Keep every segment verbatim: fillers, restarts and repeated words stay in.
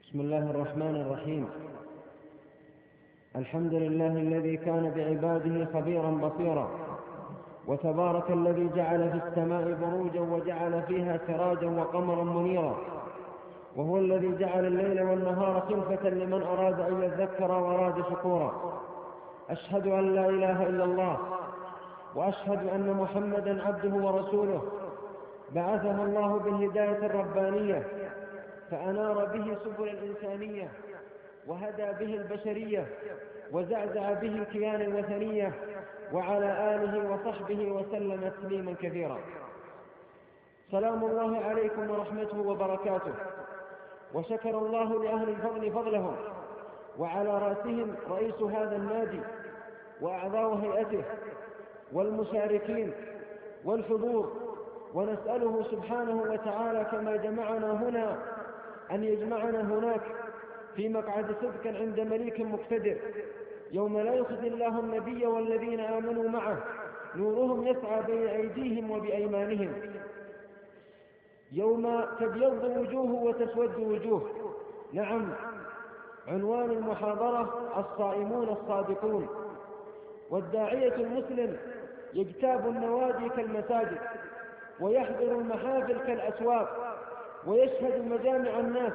بسم الله الرحمن الرحيم. الحمد لله الذي كان بعباده خبيرا بصيرا، وتبارك الذي جعل في السماء بروجا وجعل فيها سراجا وقمرا منيرا، وهو الذي جعل الليل والنهار خلفة لمن أراد أن يذكر وأراد شكورا. أشهد أن لا إله إلا الله، وأشهد أن محمدا عبده ورسوله، بعثه الله بالهداية الربانية فأنار به سبل الإنسانية، وهدى به البشرية، وزعزع به الكيان الوثنية، وعلى آله وصحبه وسلم تسليما كثيرا. سلام الله عليكم ورحمته وبركاته. وشكر الله لأهل الفضل فضلهم، وعلى رأسهم رئيس هذا النادي وأعضاء هيئته والمشاركين والحضور، ونسأله سبحانه وتعالى كما جمعنا هنا أن يجمعنا هناك في مقعد صدق عند مليك مقتدر، يوم لا يخزي الله النبي والذين آمنوا معه نورهم يسعى بين أيديهم وبأيمانهم، يوم تبيض وجوه وتسود وجوه. نعم، عنوان المحاضرة الصائمون الصادقون. والداعية المسلم يجتاب النوادي كالمساجد، ويحضر المحافل كالأسواق، ويشهد مجامع الناس،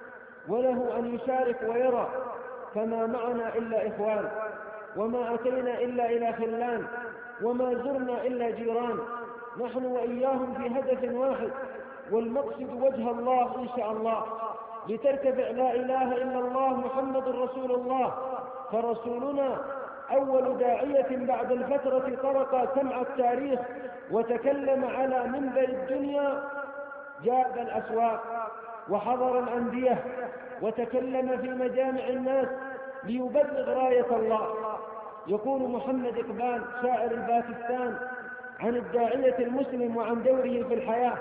وله أن يشارك ويرى، فما معنا إلا إخوان، وما أتينا إلا إلى خلان، وما زرنا إلا جيران، نحن وإياهم في هدف واحد، والمقصد وجه الله إن شاء الله، لترتفع لا إله إلا الله محمد رسول الله. فرسولنا أول داعية بعد الفترة طرق سمع التاريخ وتكلم على منبر الدنيا، جاب الأسواق وحضر الأندية وتكلم في مجامع الناس ليبلغ راية الله. يقول محمد إقبال شاعر الباكستان عن الداعية المسلم وعن دوره في الحياة: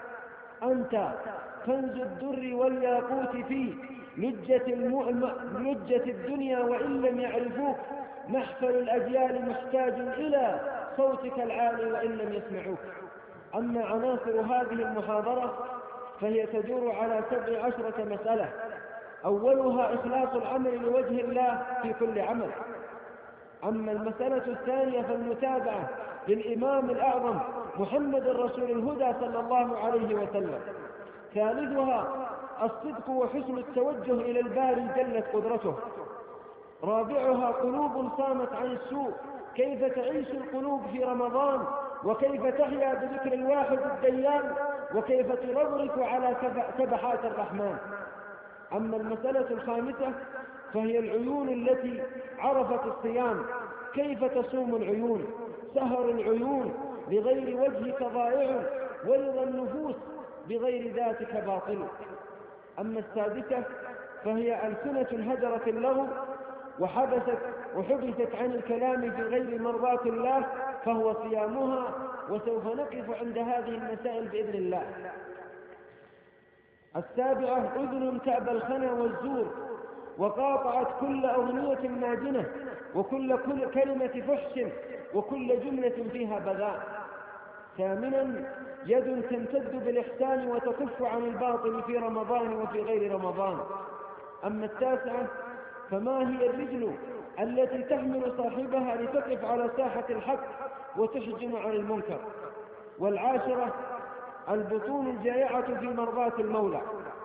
أنت كنز الدر والياقوت في لجة, المؤم... لجة الدنيا، وإن لم يعرفوك محفل الأجيال محتاج إلى صوتك العالي وإن لم يسمعوك. أما عناصر هذه المحاضرة فهي تدور على سبع عشرة مسألة. أولها إخلاص العمل لوجه الله في كل عمل. أما المسألة الثانية فالمتابعة للإمام الأعظم محمد رسول الهدى صلى الله عليه وسلم. ثالثها الصدق وحسن التوجه إلى الباري جلت قدرته. رابعها قلوب صامت عن السوء، كيف تعيش القلوب في رمضان، وكيف تحيا بذكر الواحد الديان، وكيف تنظرك على سبحات الرحمن. أما المسألة الخامسة فهي العيون التي عرفت الصيام، كيف تصوم العيون، سهر العيون بغير وجهك ضائع، ورضا النفوس بغير ذاتك باطل. أما السادسة فهي ألسنة هجرت اللغو وحبست وحبست عن الكلام في غير مرضاة الله، فهو صيامها، وسوف نقف عند هذه المسائل بإذن الله. السابعة أذن تأبى الخنا والزور، وقاطعت كل أغنية ماجنة، وكل كل كلمة فحش، وكل جملة فيها بذاء. ثامنا يد تمتد بالإحسان وتكف عن الباطل في رمضان وفي غير رمضان. أما التاسعة فما هي الرجل التي تحمل صاحبها لتقف على ساحة الحق وتحجم عن المنكر. والعاشرة البطون الجائعة في مرضاة المولى.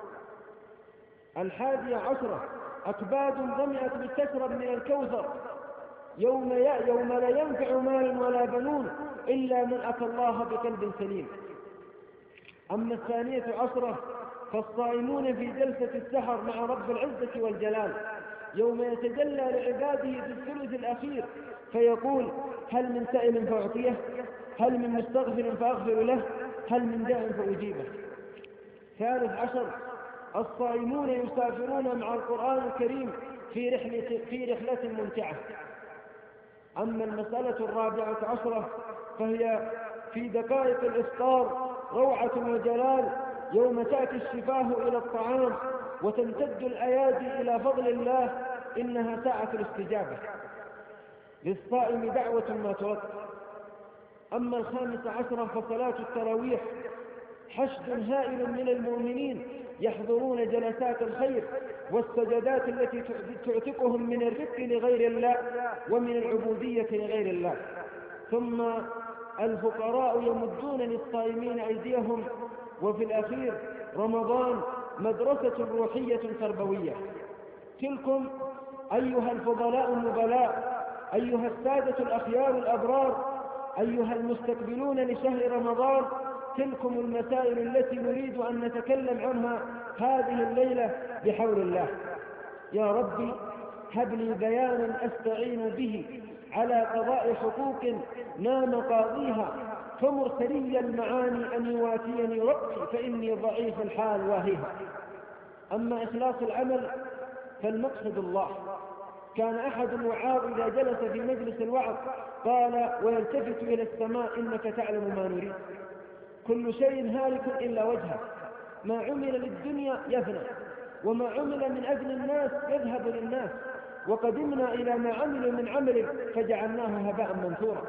الحادية عشرة أكباد ظمئت لتشرب من الكوثر، يوم, يوم لا ينفع مال ولا بنون إلا من أتى الله بقلب سليم. أما الثانية عشرة فالصائمون في جلسة السحر مع رب العزة والجلال، يوم يتجلى لعباده في الثلث الأخير فيقول: هل من سائل فأعطيه، هل من مستغفر فأغفر له، هل من داع فأجيبه. ثالث عشر الصائمون يسافرون مع القرآن الكريم في رحلة, في رحلة ممتعة. أما المسألة الرابعة عشرة فهي في دقائق الإفطار روعة وجلال، يوم تأتي الشفاه إلى الطعام وتمتد الأيادي إلى فضل الله، إنها ساعة الاستجابة. للصائم دعوة ما ترد. أما الخامسة عشرة فصلاة التراويح، حشد هائل من المؤمنين يحضرون جلسات الخير والسجدات التي تعتقهم من الرق لغير الله ومن العبودية لغير الله. ثم الفقراء يمدون للصائمين أيديهم. وفي الأخير رمضان مدرسة روحية تربوية. تلكم أيها الفضلاء النبلاء، أيها السادة الأخيار الأبرار، أيها المستقبلون لشهر رمضان، تلكم المسائل التي نريد أن نتكلم عنها هذه الليلة بحول الله. يا ربي هب لي بيانا أستعين به على قضاء حقوق نام قاضيها، فمرسلي المعاني أن يواتيني ربي فإني ضعيف الحال واهيها. أما إخلاص العمل فالمقصد الله. كان أحد الوعاظ إذا جلس في مجلس الوعظ قال ويلتفت إلى السماء إنك تعلم ما نريد. كل شيء هالك إلا وجهه، ما عمل للدنيا يفنى، وما عمل من أجل الناس يذهب للناس، وقدمنا إلى ما عملوا من عمل فجعلناه هباء منثورا.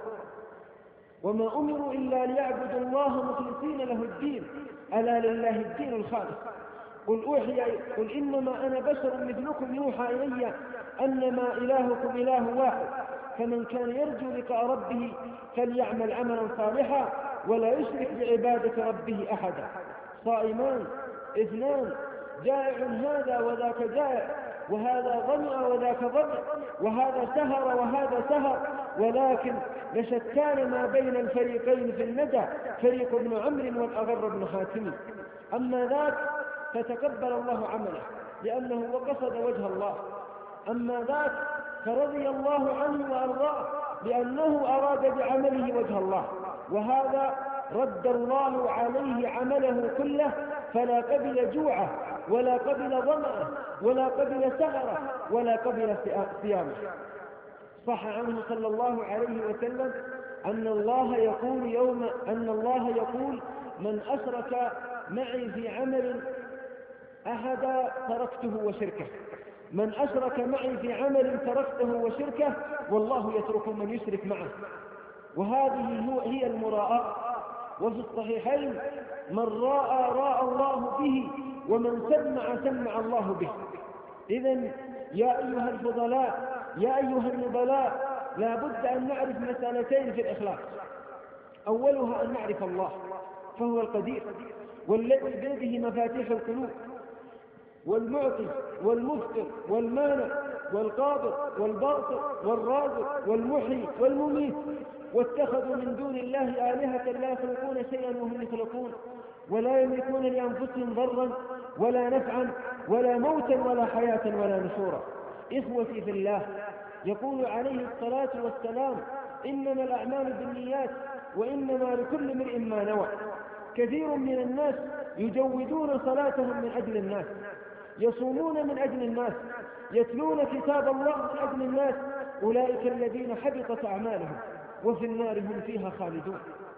وما أمروا إلا ليعبدوا الله مخلصين له الدين، ألا لله الدين الخالص. قل أوحي قل إنما أنا بشر مثلكم يوحى إلي أنما إلهكم إله واحد، فمن كان يرجو لقاء ربه فليعمل عملا صالحا ولا يشرك بعبادة ربه أحدا. صائمان اثنان، جائع هذا وذاك جائع، وهذا ظمأ وذاك ظمأ، وهذا سهر وهذا سهر، ولكن لشتان ما بين الفريقين في الندى، فريق ابن عمرو والأغر بن حاتم. أما ذاك فتقبل الله عمله لأنه وقصد وجه الله، أما ذاك فرضي الله عنه وأرضاه لأنه أراد بعمله وجه الله، وهذا رد الله عليه عمله كله فلا قبل جوعه ولا قبل ظمأه ولا قبل سهره ولا قبل صيامه. صح عنه صلى الله عليه وسلم أن الله يقول يوم أن الله يقول من أشرك معي في عمل أحدا تركته وشركه، من أشرك معي في عمل تركته وشركه، والله يترك من يشرك معه. وهذه هي المراءة. وفي الصحيحين من راء راء الله به ومن سمع سمع الله به. إذن يا أيها الفضلاء يا أيها النبلاء لا بد أن نعرف مسألتين في الإخلاص. أولها أن نعرف الله فهو القدير والذي بيده مفاتيح القلوب، والمعطي والمفطر والمانع والقابض والباسط والرازق والمحيي والمميت. واتخذوا من دون الله آلهة لا يخلقون شيئا وهم يخلقون ولا يملكون لأنفسهم ضرا ولا نفعا ولا موتا ولا حياة ولا نشورا. إخوتي في الله، يقول عليه الصلاة والسلام إنما الأعمال بالنيات وإنما لكل امرئ ما نوى. كثير من الناس يجودون صلاتهم من أجل الناس، يصومون من أجل الناس، يتلون كتاب الله من أجل الناس، أولئك الذين حبطت أعمالهم وفي النار هم فيها خالدون.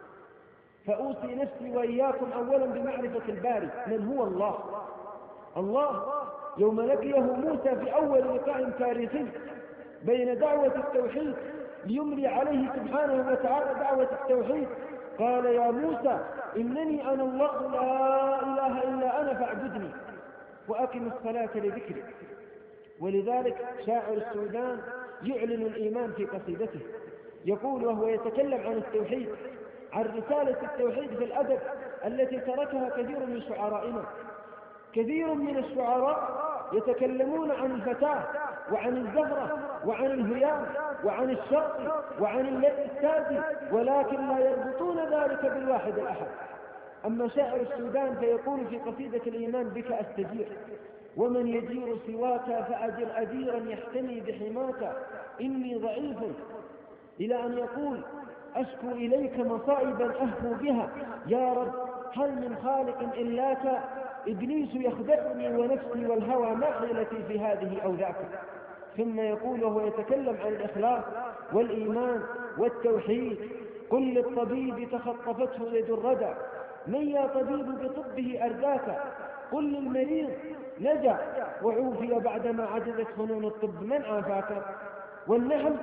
فأوصي نفسي وإياكم أولا بمعرفة الباري من هو الله. الله يوم لقيه موسى في أول لقاء تاريخي بين دعوة التوحيد ليملي عليه سبحانه وتعالى دعوة التوحيد، قال يا موسى إنني أنا الله لا إله إلا أنا فاعبدني وأقم الصلاة لذكري. ولذلك شاعر السودان يعلن الإيمان في قصيدته، يقول وهو يتكلم عن التوحيد، عن رسالة التوحيد في الأدب التي تركها كثير من شعرائنا. كثير من الشعراء يتكلمون عن الفتاة وعن الزهرة وعن الهيام وعن الشرق وعن السادي، ولكن لا يربطون ذلك بالواحد الأحد. أما شاعر السودان فيقول في قصيدة الإيمان بك أستجير ومن يجير سواك فأجر أجيرا يحتمي بحماك إني ضعيف، إلى أن يقول أشكو إليك مصائبا أهفو بها يا رب هل من خالق إلاك إبليس يخدعني ونفسي والهوى ما حيلتي في هذه أو ذاك. ثم يقول وهو يتكلم عن الإخلاص والإيمان والتوحيد قل للطبيب تخطفته يد الردى من يا طبيب بطبه أرداك، قل للمريض نجا وعوفي بعدما عجزت فنون الطب من عافاك. والنحل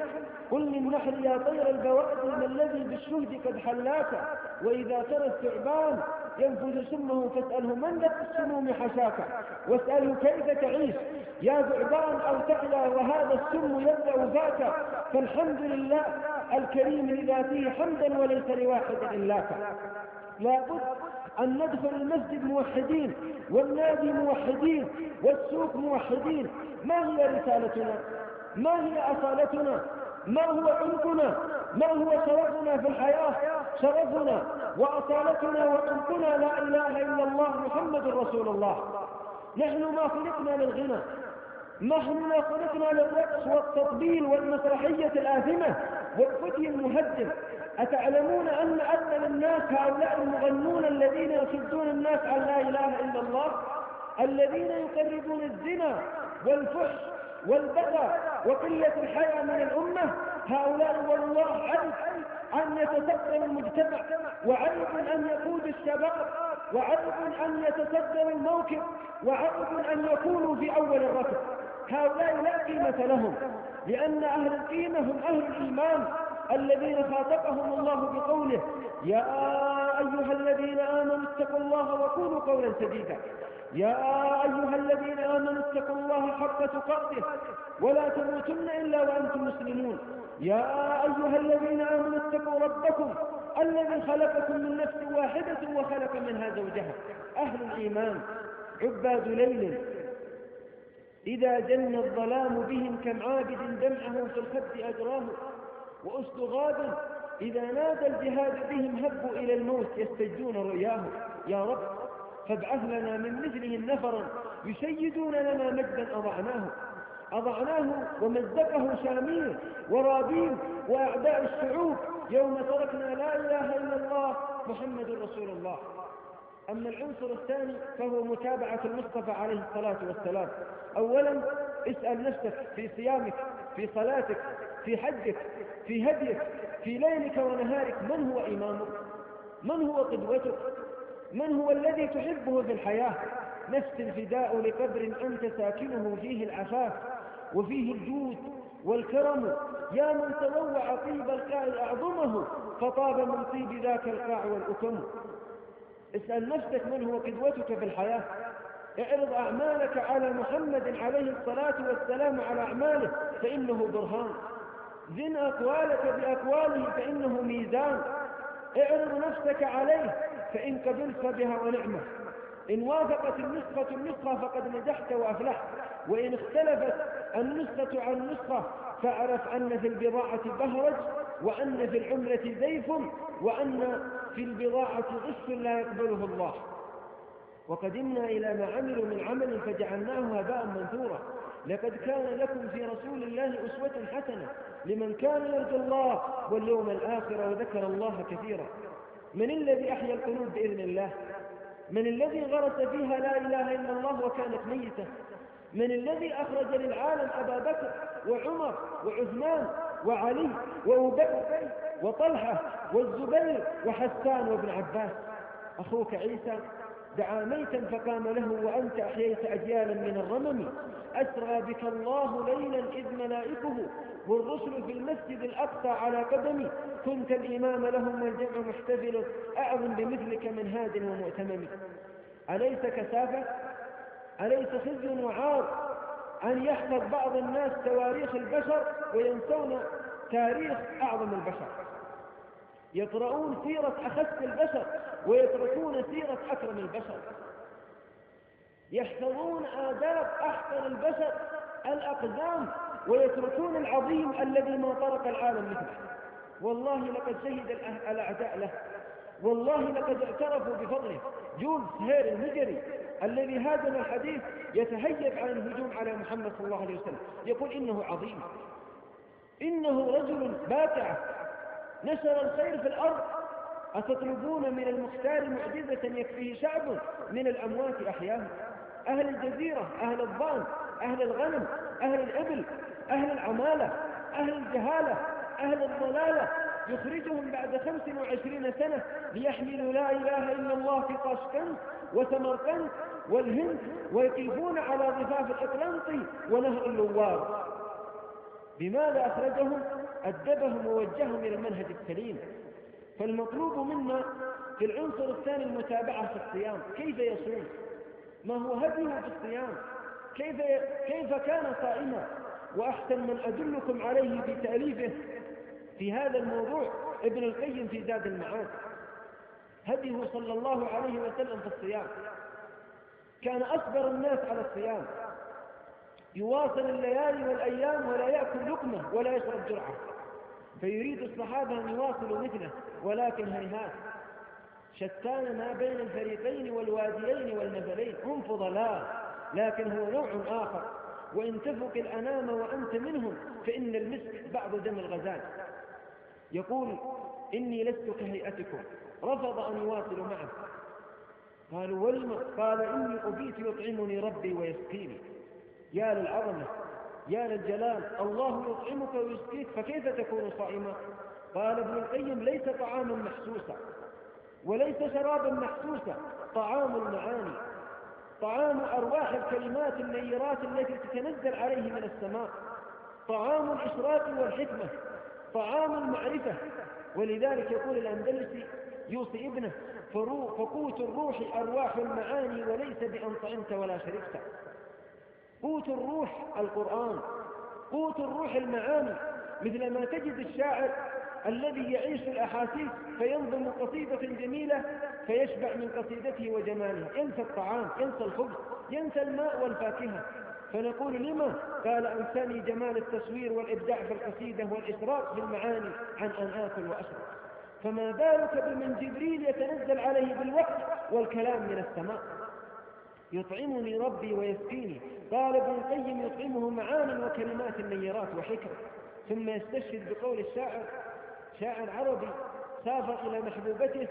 قل للنحل يا طير البوادي ما الذي بالشهد قد حلاك وإذا ترى الثعبان ينفذ سمه فاسأله من ذا السموم حشاك واسأله كيف تعيش يا ثعبان أو تحيا وهذا السم يبدأ ذاك فالحمد لله الكريم لذاته حمدا وليس لواحد إلاك. لابد أن ندخل المسجد موحدين والنادي موحدين والسوق موحدين. ما هي رسالتنا؟ ما هي أصالتنا؟ ما هو عمقنا؟ ما هو شرفنا في الحياة؟ شرفنا وأصالتنا وعمقنا لا إله إلا الله محمد رسول الله. نحن ما خلقنا للغنى، نحن ما خلقنا للرقص والتطبيل والمسرحية الآثمة والفتي المهدم. أتعلمون أن أذل الناس هؤلاء المغنون الذين يصدون الناس عن لا إله إلا الله، الذين يقربون الزنا والفحش والبغي وقلة الحياة من الأمة؟ هؤلاء والله عيب أن يتصدر المجتمع، وعيب أن يقود الشباب، وعيب أن يتصدر الموكب، وعيب أن يكونوا في أول الركب. هؤلاء لا قيمة لهم، لأن أهل القيمة هم أهل الإيمان الذين خاطبهم الله بقوله يا أيها الذين آمنوا اتقوا الله وقولوا قولا سديدا. يا أيها الذين آمنوا اتقوا الله حق تقاته ولا تموتن إلا وأنتم مسلمون. يا أيها الذين آمنوا اتقوا ربكم الذي خلقكم من نفس واحدة وخلق منها زوجها. أهل الإيمان عباد ليل إذا جن الظلام بهم كم عابد دمعه في الخد أجراه، وأسد غاب إذا نادى الجهاد بهم هبوا إلى الموت يستجدون رؤياه. يا رب فابعث لنا من مثلهم نفرا يسيدون لنا مجدا أضعناه أضعناه ومزقه شامير ورابين وأعداء الشعوب يوم تركنا لا إله إلا الله محمد رسول الله. أما العنصر الثاني فهو متابعة المصطفى عليه الصلاة والسلام. أولا اسأل نفسك في صيامك، في صلاتك، في حجك، في هديك، في ليلك ونهارك، من هو إمامك؟ من هو قدوتك؟ من هو الذي تحبه في الحياة؟ نفس الفداء لقبر أنت ساكنه فيه العفاف وفيه الجود والكرم، يا من تنوع طيب القاع أعظمه فطاب من طيب ذاك القاع والأكم. اسأل نفسك من هو قدوتك في الحياة. اعرض أعمالك على محمد عليه الصلاة والسلام على أعماله فإنه برهان. زن أقوالك بأقواله فإنه ميزان. اعرض نفسك عليه فإن قبلت بها ونعمة. إن وافقت النسخة النسخة فقد نجحت وأفلحت، وإن اختلفت النسخة عن نسخة فاعرف أن في البضاعة بهرج، وأن في العمرة زيف، وأن في البضاعة غش لا يقبله الله. وقدمنا إلى ما عملوا من عمل فجعلناه هباء منثورا. لقد كان لكم في رسول الله أسوة حسنة لمن كان يرجو الله واليوم الآخر وذكر الله كثيرا. من الذي أحيا القلوب بإذن الله؟ من الذي غرس فيها لا إله إلا الله وكانت ميتة؟ من الذي أخرج للعالم أبا بكر وعمر وعثمان وعلي وأبو بكر وطلحة والزبير وحسان وابن عباس؟ أخوك عيسى دعا ميتا فقام له وأنت أحييت أجيالا من الرمم. أسرى بك الله ليلا إذ ملائكه والرسل في المسجد الأقصى على قدمي. كنت الإمام لهم والجمع محتفل أعظم بمثلك من هاد ومؤتمم. أليس كسافة؟ أليس خزي وعار أن يحفظ بعض الناس تواريخ البشر وينسون تاريخ أعظم البشر؟ يقرؤون سيرة أخس البشر ويتركون سيرة أكرم البشر. يحفظون آداب أحسن البشر الأقدام ويتركون العظيم الذي ما طرق العالم مثله. والله لقد شهد الأعداء له، والله لقد اعترفوا بفضله. جولز هير المجري الذي هاجم الحديث يتهيب عن الهجوم على محمد صلى الله عليه وسلم يقول إنه عظيم، إنه رجل باتع نشر الخير في الأرض. أتطلبون من المختار معجزة يكفيه شعب من الأموات أحياه؟ أهل الجزيرة، أهل الضان، أهل الغنم، أهل الإبل، أهل العمالة، أهل الجهالة، أهل الضلالة يخرجهم بعد خمس وعشرين سنة ليحملوا لا إله إلا الله في طاشقند وسمرقند والهند ويقيفون على ضفاف الأطلنطي ونهر اللوار. بماذا أخرجهم؟ أدبهم ووجههم إلى المنهج السليم. فالمطلوب منا في العنصر الثاني المتابعة في الصيام، كيف يصوم، ما هو هديه في الصيام، كيف كيف كان صائما. وأحسن من أدلكم عليه في تأليفه في هذا الموضوع ابن القيم في زاد المعاد. هديه صلى الله عليه وسلم في الصيام، كان أصبر الناس على الصيام، يواصل الليالي والأيام ولا يأكل لقمة ولا يشرب جرعة، فيريد الصحابة أن يواصلوا مثله، ولكن هيهات، شتان ما بين الفريقين والواديين والنبلين. هم فضلاء لكن هو نوع آخر، وإن تفق الأنام وأنت منهم فإن المسك بعض دم الغزال. يقول إني لست كهيئتكم، رفض أن يواصلوا معه. قالوا ولم؟ قال إني أبيت يطعمني ربي ويسقيني. يا للعظمة، يا للجلال، الله يطعمك ويسقيك فكيف تكون صائما؟ قال ابن القيم ليس طعاما محسوسا وليس شرابا محسوسا، طعام المعاني، طعام أرواح الكلمات النيرات التي تتنزل عليه من السماء، طعام الإشراق والحكمة، طعام المعرفة. ولذلك يقول الأندلسي يوصي ابنه فقوت الروح أرواح المعاني وليس بأن طعمت ولا شربت. قوت الروح القرآن، قوت الروح المعاني، مثل ما تجد الشاعر الذي يعيش الأحاسيس فينظم قصيدة جميلة فيشبع من قصيدته وجمالها، ينسى الطعام، ينسى الخبز، ينسى الماء والفاكهة. فنقول لما؟ قال أنساني جمال التصوير والإبداع في القصيدة والإشراق في المعاني عن أن آكل وأشرب. فما بالك بمن جبريل يتنزل عليه بالوحي والكلام من السماء. يطعمني ربي ويسقيني. قال ابن القيم يطعمه معاني وكلمات نيرات وحكم. ثم يستشهد بقول الشاعر، شاعر عربي سافر إلى محبوبته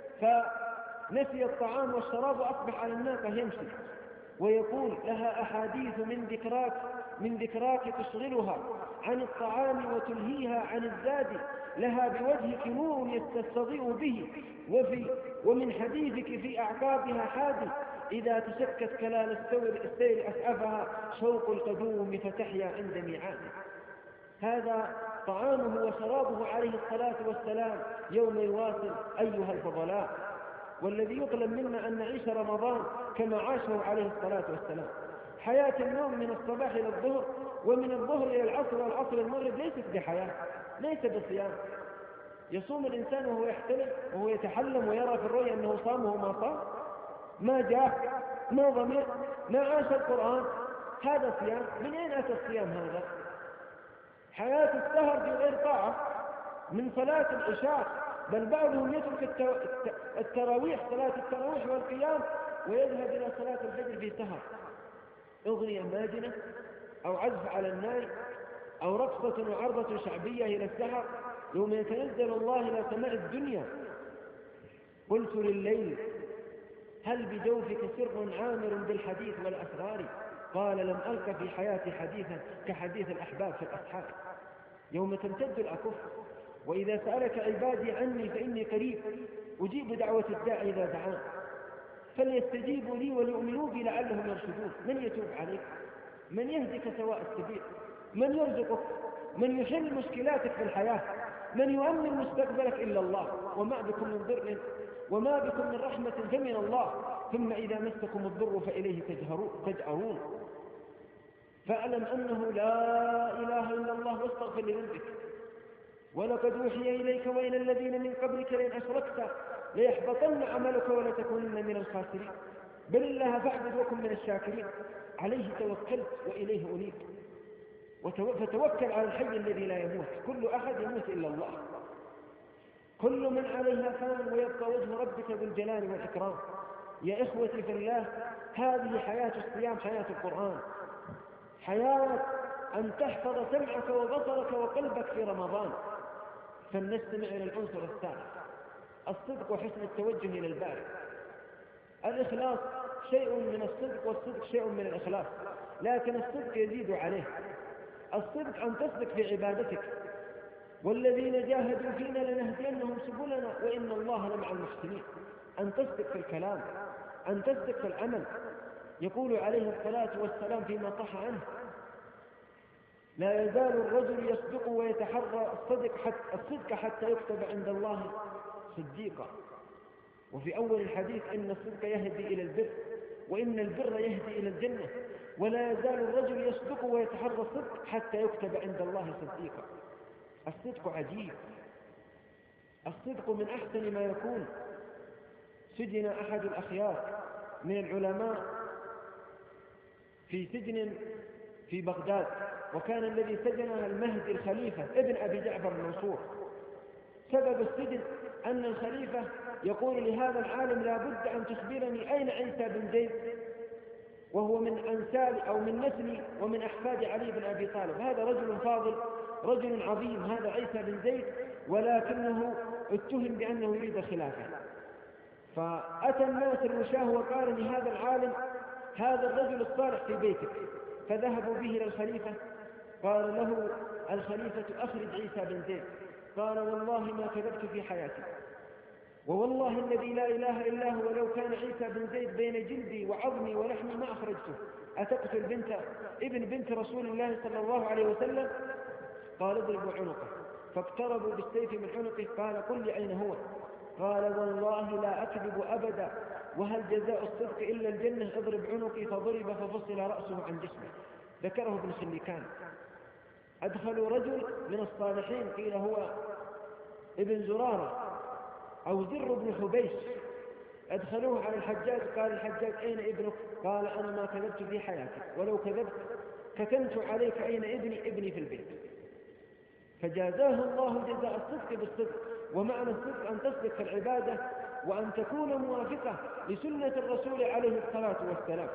فنسي الطعام والشراب وأصبح على الناقة يمشي، ويقول لها أحاديث من ذكراك من ذكراك تشغلها عن الطعام وتلهيها عن الزاد، لها بوجهك نور يستضيء به وفي ومن حديثك في أعقابها حادي، إذا تشكت كلال السيل أسعفها شوق القدوم فتحيا عند ميعاد. هذا طعامه وشرابه عليه الصلاة والسلام يوم يواصل أيها الفضلاء. والذي يطلب منا أن نعيش رمضان كما عاشه عليه الصلاة والسلام. حياة النوم من الصباح إلى الظهر ومن الظهر إلى العصر والعصر المغرب ليست بحياة، ليس بصيام. يصوم الإنسان وهو يحتلم وهو يتحلم ويرى في الرؤيا أنه صام وهو ما صام، ما جاء، ما ضمر، ما عاش القرآن. هذا صيام؟ من أين أتى الصيام هذا؟ حياة السهر في غير طاعة، من صلاة العشاء، بل بعضهم يترك التراويح، صلاة التراويح والقيام، ويذهب إلى صلاة الفجر في سهر، أغنية ماجنة أو عزف على الناي أو رقصة وعرضة شعبية إلى السحر. يوم يتنزل الله إلى سماء الدنيا قلت لليل هل بجوفك سر عامر بالحديث والأسرار؟ قال لم ألق في حياتي حديثا كحديث الأحباب في الأصحاب. يوم تمتد الأكف وإذا سألك عبادي عني فإني قريب أجيب دعوة الداعي إذا دعان فليستجيبوا لي وليؤمنوا بي لعلهم يرشدون. من يتوب عليك؟ من يهدك سواء السبيل؟ من يرزقك؟ من يحل مشكلاتك في الحياة؟ من يؤمن مستقبلك إلا الله؟ وما بكم من ضر وما بكم من رحمة فمن الله، ثم إذا مسكم الضر فإليه تجأرون. فاعلم أنه لا إله إلا الله واستغفر لذنبك. ولقد أوحي إليك وإلى الذين من قبلك لئن أشركت ليحبطن عملك ولتكونن من الخاسرين. بل الله فاعبد وكن من الشاكرين. عليه توكلت وإليه أنيب. فتوكل على الحي الذي لا يموت. كل أحد يموت إلا الله. كل من عليها فان ويبقى وجه ربك ذو الجلال والإكرام. يا إخوتي في الله، هذه حياة الصيام، حياة القرآن، حياة أن تحفظ سمعك وبصرك وقلبك في رمضان. فلنستمع إلى العنصر الثالث، الصدق وحسن التوجه إلى الباري. الإخلاص شيء من الصدق والصدق شيء من الإخلاص، لكن الصدق يزيد عليه. الصدق أن تصدق في عبادتك، والذين جاهدوا فينا لنهدينهم سبلنا وإن الله لمع المحسنين. أن تصدق في الكلام، أن تصدق في العمل. يقول عليه الصلاة والسلام فيما صح عنه لا يزال الرجل يصدق ويتحرى الصدق حتى, الصدق حتى يكتب عند الله صديقا. وفي أول الحديث إن الصدق يهدي إلى البر وإن البر يهدي إلى الجنة. ولا يزال الرجل يصدق ويتحرى الصدق حتى يكتب عند الله صديقا. الصدق عجيب، الصدق من أحسن ما يكون. سجن أحد الأخيار من العلماء في سجن في بغداد، وكان الذي سجنه المهدي الخليفة ابن أبي جعفر المنصور. سبب السجن أن الخليفة يقول لهذا العالم لا بد أن تخبرني أين عيسى بن زيد، وهو من أنساب أو من نسل ومن أحفاد علي بن أبي طالب. هذا رجل فاضل، رجل عظيم، هذا عيسى بن زيد، ولكنه اتهم بأنه يريد الخلافة. فأتى الناس الوشاه وقال لهذا العالم هذا الرجل الصالح في بيتك، فذهبوا به إلى الخليفة. قال له الخليفة أخرج عيسى بن زيد. قال والله ما كذبت في حياتي، ووالله الذي لا إله إلا هو لو كان عيسى بن زيد بين جلدي وعظمي ولحمي ما أخرجته. أتقتل بنت ابن بنت رسول الله صلى الله عليه وسلم؟ قال اضربوا عنقه. فاقتربوا بالسيف من عنقه. قال قل لي أين هو؟ قال والله لا أكذب أبدا، وهل جزاء الصدق إلا الجنة؟ اضرب عنقي. فضرب ففصل رأسه عن جسمه. ذكره ابن خليكان. أدخلوا رجل من الصالحين قيل هو ابن زرارة أو زر بن حبيش، أدخلوه على الحجاج. قال الحجاج أين ابنك؟ قال أنا ما كذبت في حياتي، ولو كذبت كتمت عليك أين ابني؟ ابني في البيت. فجازاه الله جزاء الصدق بالصدق. ومعنى الصدق أن تصدق في العبادة وأن تكون موافقة لسنة الرسول عليه الصلاة والسلام.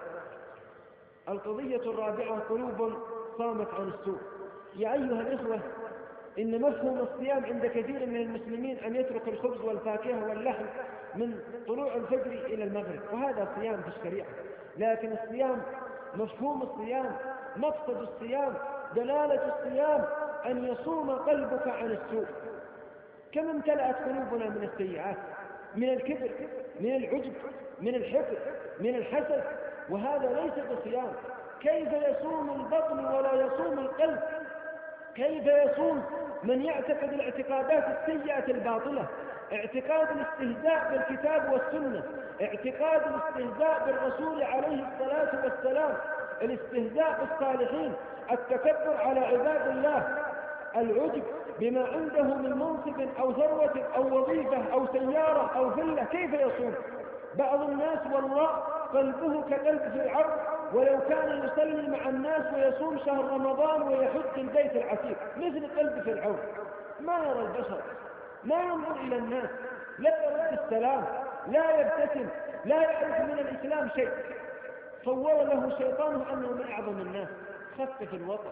القضية الرابعة قلوب صامت عن السوء. يا أيها الإخوة، إن مفهوم الصيام عند كثير من المسلمين أن يترك الخبز والفاكهة واللحم من طلوع الفجر إلى المغرب، وهذا صيام في الشريعة. لكن الصيام، مفهوم الصيام، مقصد الصيام، دلالة الصيام أن يصوم قلبك عن السوء. كم امتلأت قلوبنا من السيئات، من الكبر، من العجب، من الحقد، من الحسد، وهذا ليس بصيام. كيف يصوم البطن ولا يصوم القلب؟ كيف يصوم من يعتقد الاعتقادات السيئة الباطلة؟ اعتقاد الاستهزاء بالكتاب والسنة، اعتقاد الاستهزاء بالرسول عليه الصلاة والسلام، الاستهزاء بالصالحين، التكبر على عباد الله، العجب بما عنده من منصب أو ثروة أو وظيفة أو سيارة أو فلة. كيف يصوم؟ بعض الناس والله قلبه كقلب فرعون، ولو كان يصلي مع الناس ويصوم شهر رمضان ويحج البيت العتيق مثل قلب فرعون. ما يرى البشر، لا ينظر إلى الناس، لا يرد السلام، لا يبتسم، لا يعرف من الإسلام شيء. صور له شيطانه أنه من أعظم الناس. خفف الوطأ،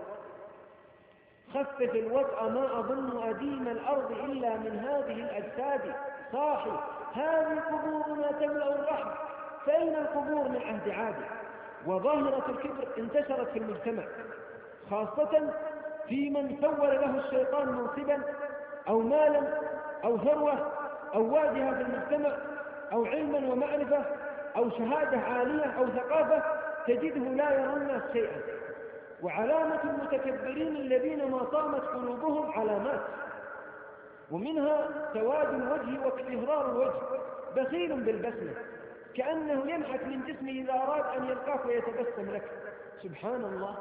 خفف الوطأ، ما أظن أديم الأرض إلا من هذه الأجساد. صاحي هذه قبورنا تملأ الرحم، فأين القبور من عهد عاد؟ وظاهرة الكبر انتشرت في المجتمع، خاصة في من سور له الشيطان منصبا أو مالا أو ثروة أو واجهة في المجتمع أو علما ومعرفة أو شهادة عالية أو ثقافة، تجده لا يرى الناس شيئا. وعلامة المتكبرين الذين ما صامت قلوبهم علامات، ومنها سواد الوجه واكتهرار الوجه، بخيل بالبسمة، كأنه ينحت من جسمه إذا أراد أن يلقاك ويتبسم لك. سبحان الله،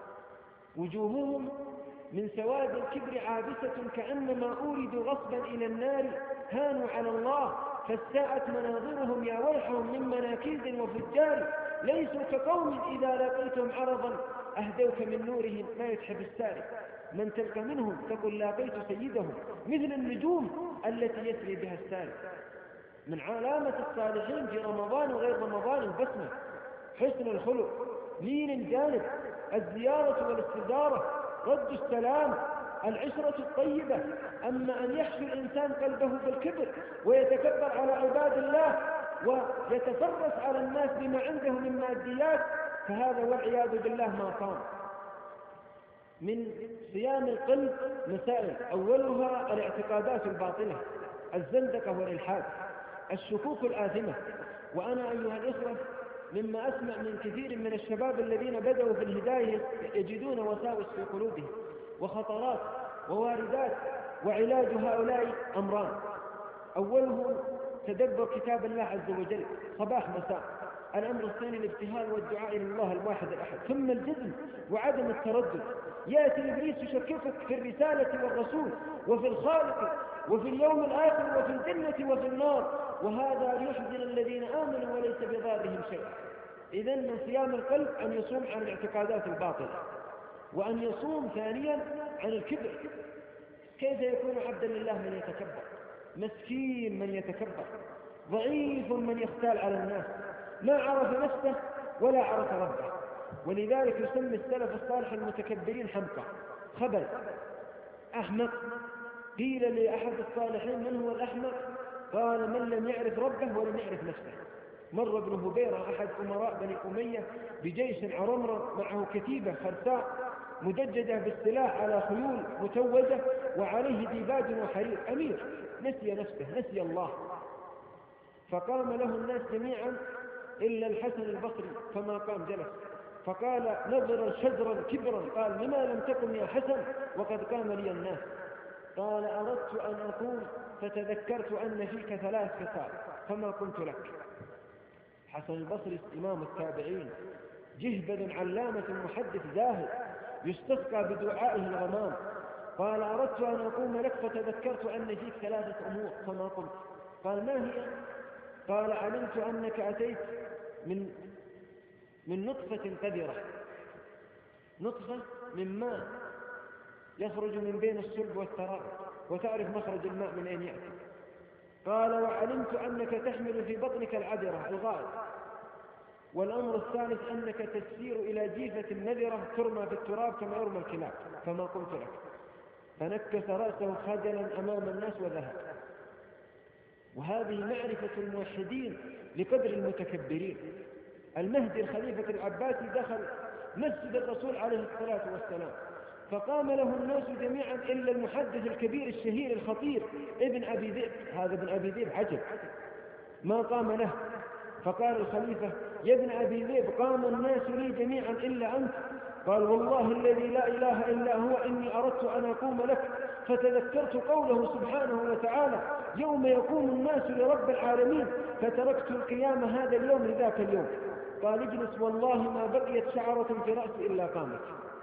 وجوههم من سواد الكبر عابسة كأنما أوردوا غصبا إلى النار، هانوا على الله فاستاءت مناظرهم يا ويحهم من مناكيز وفجار. ليسوا كقوم إذا لقيتهم عرضا أهدوك من نورهم ما يتحب السارق. من تلقى منهم تقول لاقيت سيدهم، مثل النجوم التي يسري بها السارق. من علامة الصالحين في رمضان وغير رمضان البسمة، حسن الخلق، لين الجانب، الزيارة والاستزارة، رد السلام، العشرة الطيبة. أما أن يحشو الإنسان قلبه بالكبر ويتكبر على عباد الله ويتفرس على الناس بما عنده من ماديات، فهذا والعياذ بالله ما صام. من صيام القلب مسائل، أولها الاعتقادات الباطلة، الزندقة والإلحاد، الشكوك الآثمة. وأنا أيها الإخوة مما أسمع من كثير من الشباب الذين بدأوا في الهداية يجدون وساوس في قلوبهم، وخطرات وواردات، وعلاج هؤلاء أمران: أوله تدبر كتاب الله عز وجل صباح مساء. الأمر الثاني الابتهال والدعاء إلى الله الواحد الأحد. ثم الجزم وعدم التردد. يأتي إبليس يشككك في الرسالة والرسول وفي الخالق وفي اليوم الآخر وفي الجنة وفي النار، وهذا ليحزن الذين آمنوا وليس بضارهم شيء. إذن من صيام القلب أن يصوم عن الاعتقادات الباطلة، وأن يصوم ثانيا عن الكبر. كيف يكون عبدا لله من يتكبر؟ مسكين من يتكبر، ضعيف من يختال على الناس، ما عرف نفسه ولا عرف ربه. ولذلك يسمي السلف الصالح المتكبرين حمقى، خبل، أحمق. قيل لأحد الصالحين: من هو الأحمق؟ قال: من لم يعرف ربه ولم يعرف نفسه. مر ابن هبيرة أحد أمراء بني أمية بجيش عرمرة معه كتيبة خرساء مدججة بالسلاح على خيول متوجة وعليه ديباج وحرير، أمير نسي نفسه، نسي الله. فقام له الناس جميعا إلا الحسن البصري، فما قام جلس. فقال نظرا شجرا كبرا: قال: لما لم تقم يا حسن وقد قام لي الناس؟ قال: أردت أن أقوم فتذكرت أن فيك ثلاث خصال فما قمت لك. حسن البصري إمام التابعين، جهبذ علامة محدث زاهد، يستسقى بدعائه الغمام. قال: أردت أن أقوم لك فتذكرت أن فيك ثلاثة أمور فما قمت. قال: ما هي؟ قال: علمت أنك أتيت من من نطفة قذرة، نطفة من ماء يخرج من بين الصلب والتراب، وتعرف مخرج الماء من أين يأتي. قال: وعلمت أنك تحمل في بطنك العذرة الغائط. والأمر الثالث أنك تسير إلى جيفة نذرة ترمى في التراب كما يرمى الكلاب، فما قلت لك. فنكس رأسه خجلا أمام الناس وذهب. وهذه معرفة الموحدين لقدر المتكبرين. المهدي الخليفة العباسي دخل مسجد الرسول عليه الصلاة والسلام، فقام له الناس جميعا إلا المحدث الكبير الشهير الخطير ابن أبي ذئب. هذا ابن أبي ذئب عجب ما قام له. فقال الخليفة: يا ابن أبي ذئب، قام الناس لي جميعا إلا أنت. قال: والله الذي لا إله إلا هو إني أردت أن أقوم لك فتذكرت قوله سبحانه وتعالى: يوم يقوم الناس لرب العالمين، فتركت القيام هذا اليوم لذاك اليوم. قال: اجلس، والله ما بقيت شعرة في رأسي إلا قامت.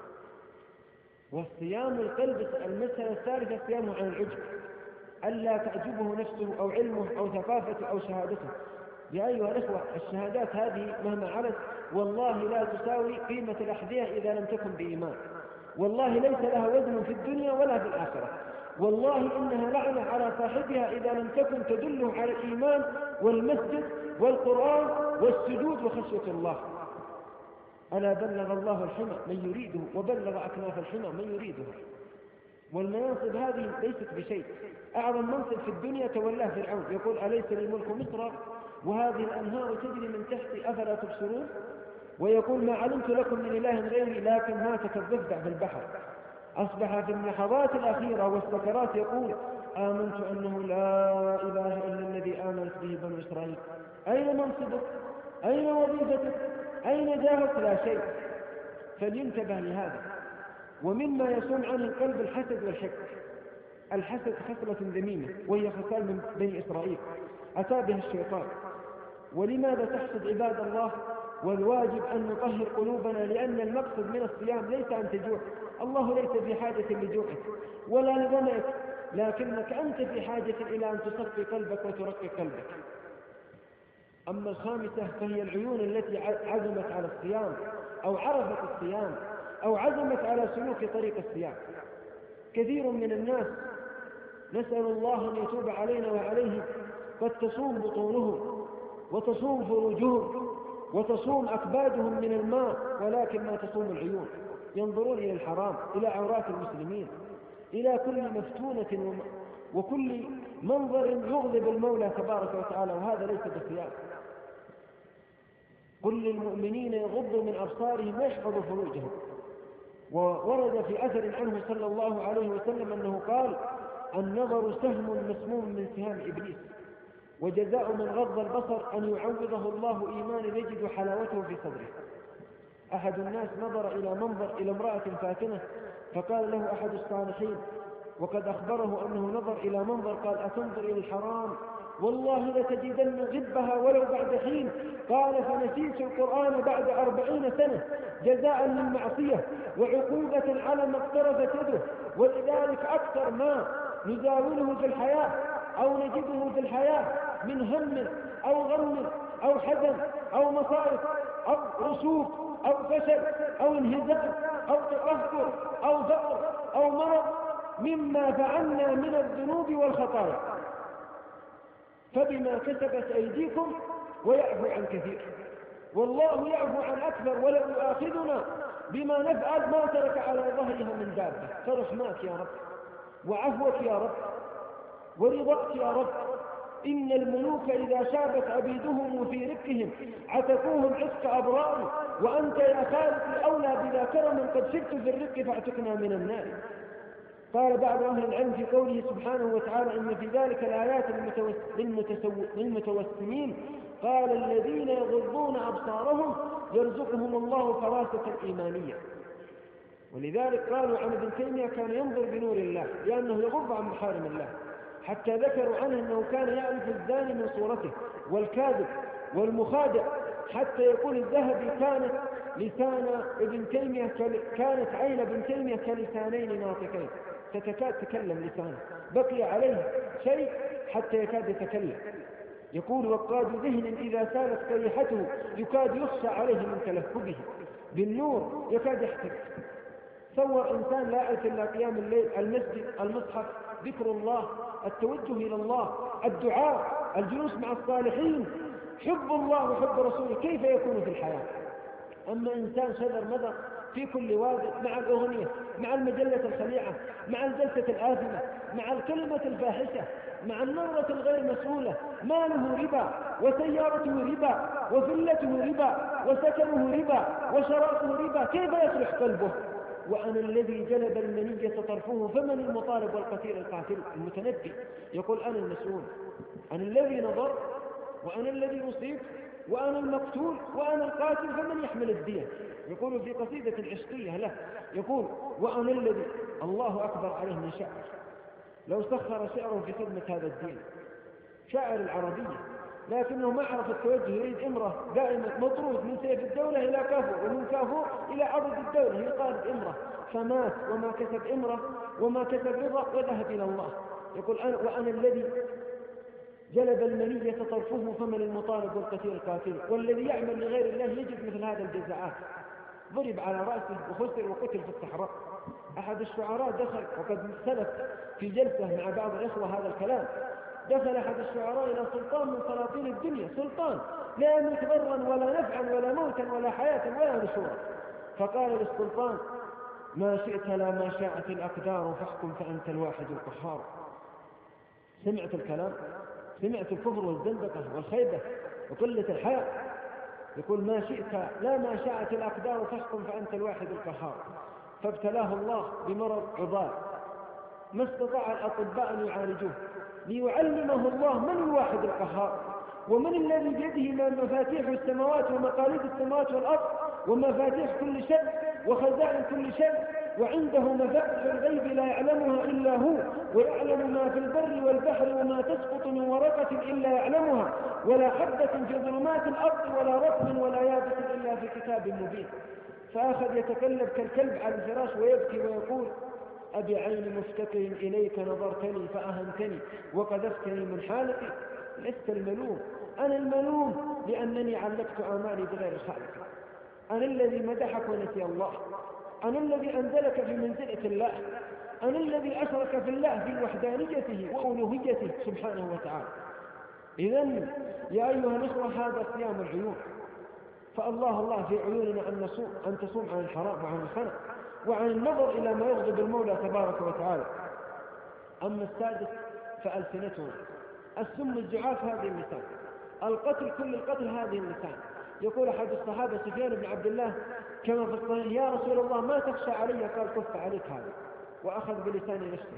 والصيام القلب المسألة الثالثة صيامه عن العجب، ألا تعجبه نفسه أو علمه أو ثقافته أو شهادته. يا أيها الأخوة، الشهادات هذه مهما علت والله لا تساوي قيمة الأحذية إذا لم تكن بإيمان. والله ليس لها وزن في الدنيا ولا في الآخرة. والله إنها لعنة على صاحبها إذا لم تكن تدله على الإيمان والمسجد والقرآن والسجود وخشية الله. ألا بلغ الله الحمى من يريده، وبلغ أكناف الحمى من يريده. والمناصب هذه ليست بشيء. أعظم منصب في الدنيا تولاه فرعون، يقول: أليس لي ملك مصر وهذه الأنهار تجري من تحتي أفلا تبصرون؟ ويقول: ما علمت لكم من إله غيري لكن مات كالضفدع في البحر. أصبح في اللحظات الأخيرة والسكرات يقول: آمنت أنه لا إله إلا الذي آمنت به بنو إسرائيل. أين منصبك؟ أين وظيفتك؟ أين جاهك؟ لا شيء. فلينتبه لهذا. ومما يصوم عنه القلب الحسد والحقد. الحسد خصلة ذميمة، وهي خصال من بني إسرائيل أتى بها الشيطان. ولماذا تحسد عباد الله؟ والواجب أن نطهر قلوبنا، لأن المقصد من الصيام ليس أن تجوع. الله ليس في حاجة لجوعك ولا لظمئك، لكنك أنت في حاجة إلى أن تصفي قلبك وترقي قلبك. أما الخامسة فهي العيون التي عزمت على الصيام أو عرفت الصيام أو عزمت على سلوك طريق الصيام. كثير من الناس نسأل الله أن يتوب علينا وعليهم قد تصوم بطونهم وتصوم فروجهم وتصوم أكبادهم من الماء، ولكن ما تصوم العيون. ينظرون إلى الحرام، إلى عورات المسلمين، إلى كل مفتونة وكل منظر يغضب المولى تبارك وتعالى، وهذا ليس بصيام. قل للمؤمنين يغضوا من أبصارهم ويحفظوا فروجهم. وورد في أثر عنه صلى الله عليه وسلم أنه قال: النظر سهم مسموم من سهام إبليس، وجزاء من غض البصر أن يعوضه الله إيمان يجد حلاوته في صدره. أحد الناس نظر إلى منظر إلى امرأة فاتنة، فقال له أحد الصالحين وقد أخبره أنه نظر إلى منظر، قال: أتنظر إلى الحرام؟ والله لتجدن غبها ولو بعد حين. قال: فنسيت القرآن بعد أربعين سنة جزاء للمعصية وعقوبة على ما اقترفت يده. ولذلك أكثر ما نزاوله في الحياة أو نجده في الحياة من هم أو غم أو حزن أو مصائب أو رسوب أو فشل أو انهزام أو تقهقر أو فقر أو مرض مما فعلنا من الذنوب والخطايا، فبما كسبت أيديكم ويعفو عن كثير، والله يعفو عن أكثر ولو يؤاخذنا بما نفعل ما ترك على ظهرها من دابة. فرحماك يا رب وعفوك يا رب ورضاك يا رب. إن الملوك إذا شابت عبيدهم في ركهم عتقوهم عتق أبرار، وأنت يا خالق أولى بذا كرم قد شبت في الرق فاعتقنا من النار. قال بعض أهل العلم في قوله سبحانه وتعالى: إن في ذلك الآيات للمتوسمين، قال: الذين يغضون أبصارهم يرزقهم الله فراسة الإيمانية. ولذلك قالوا عن ابن تيمية كان ينظر بنور الله لأنه يغض عن محارم الله، حتى ذكروا عنه أنه كان يعرف الزاني من صورته والكاذب والمخادع، حتى يقول الذهبي: كانت لسان ابن تيمية كانت عين ابن تيمية كلسانين ناطقين، تتكاد تكلم لسانه، بقي عليه شيء حتى يكاد يتكلم. يقول: وقاد ذهن إذا سالت قريحته يكاد يخشى عليه من تلهبه، بالنور يكاد يحتك. صور إنسان لا يعرف إلا قيام الليل، المسجد، المصحف، ذكر الله، التوجه إلى الله، الدعاء، الجلوس مع الصالحين، حب الله وحب رسوله، كيف يكون في الحياة؟ أما إنسان شذر مذر في كل وادي، مع الأغنية، مع المجلة الخليعة، مع الجلسة الآثمة، مع الكلمة الفاحشة، مع النظرة الغير مسؤولة، ماله ربا وسيارته ربا وفلته ربا وسكنه ربا وشراكه ربا، كيف يصلح قلبه؟ وأنا الذي جلب المنية طرفه فمن المطالب والقتيل القاتل. المتنبي يقول: أنا المسؤول، أنا الذي نظر وأنا الذي أصيب وأنا المقتول وأنا القاتل، فمن يحمل الدية؟ يقول في قصيدة عشقية له، يقول: وأنا الذي الله أكبر عليه من شعر، لو سخر شعره في خدمة هذا الدين. شاعر العربية لكنه ما عرف التوجه، يريد امرأة دائما مطرود من سيف الدولة إلى كافور، ومن كافور إلى عضد الدولة، هي طالب امرأة، فمات وما كسب امرأة وما كسب رضا وذهب إلى الله. يقول: أنا وأنا الذي جلب المنية طرفه فمن المطالب والقتيل القاتل. والذي يعمل لغير الله يجد مثل هذا الجزاءات، ضرب على رأسه وخسر وقتل في الصحراء. أحد الشعراء دخل، وقد سلف في جلسة مع بعض الإخوة هذا الكلام، دخل أحد الشعراء إلى سلطان من سلاطين الدنيا، سلطان لا يملك ضرا ولا نفعا ولا موتا ولا حياة ولا نشورا، فقال للسلطان: ما شئت لا ما شاءت الأقدار فاحكم فأنت الواحد القهار. سمعت الكلام، سمعت الكفر والزندقة والخيبة وقلة الحياء. يقول: ما شئت لا ما شاءت الأقدار فاحكم فأنت الواحد القهار. فابتلاه الله بمرض عضال ما استطاع الأطباء أن يعالجوه، ليعلمه الله من الواحد القهار، ومن الذي بيده مفاتيح السماوات ومقاليد السماوات والأرض ومفاتيح كل شيء وخزائن كل شيء، وعنده مفاتيح الغيب لا يعلمها إلا هو، ويعلم ما في البر والبحر وما تسقط من ورقة إلا يعلمها، ولا حبة في ظلمات الأرض ولا رطب ولا يابس إلا في كتاب مبين. فأخذ يتقلب كالكلب على الفراش ويبكي ويقول: أبي عين مفتقر إليك نظرتني فأهمتني وقذفتني من حالتي. لست الملوم، أنا الملوم لأنني علقت آمالي بغير خالق. أنا الذي مدحك ونسي الله، أنا الذي أنزلك في منزلة الله، أنا الذي أشرك في الله في وحدانيته وألوهيته سبحانه وتعالى. إذن يا أيها الإخوة هذا صيام العيون، فالله الله في عيوننا أن نصوم، أن تصوم عن الحرام وعن الخنق وعن النظر إلى ما يغضب المولى تبارك وتعالى. أما السادس فألسنتهم، السم الزعاف هذه اللسان، القتل كل القتل هذه اللسان. يقول أحد الصحابة سفيان بن عبد الله كما في الصحيح: يا رسول الله ما تخشى علي؟ قال: كف عليك هذا، وأخذ بلسان نفسه.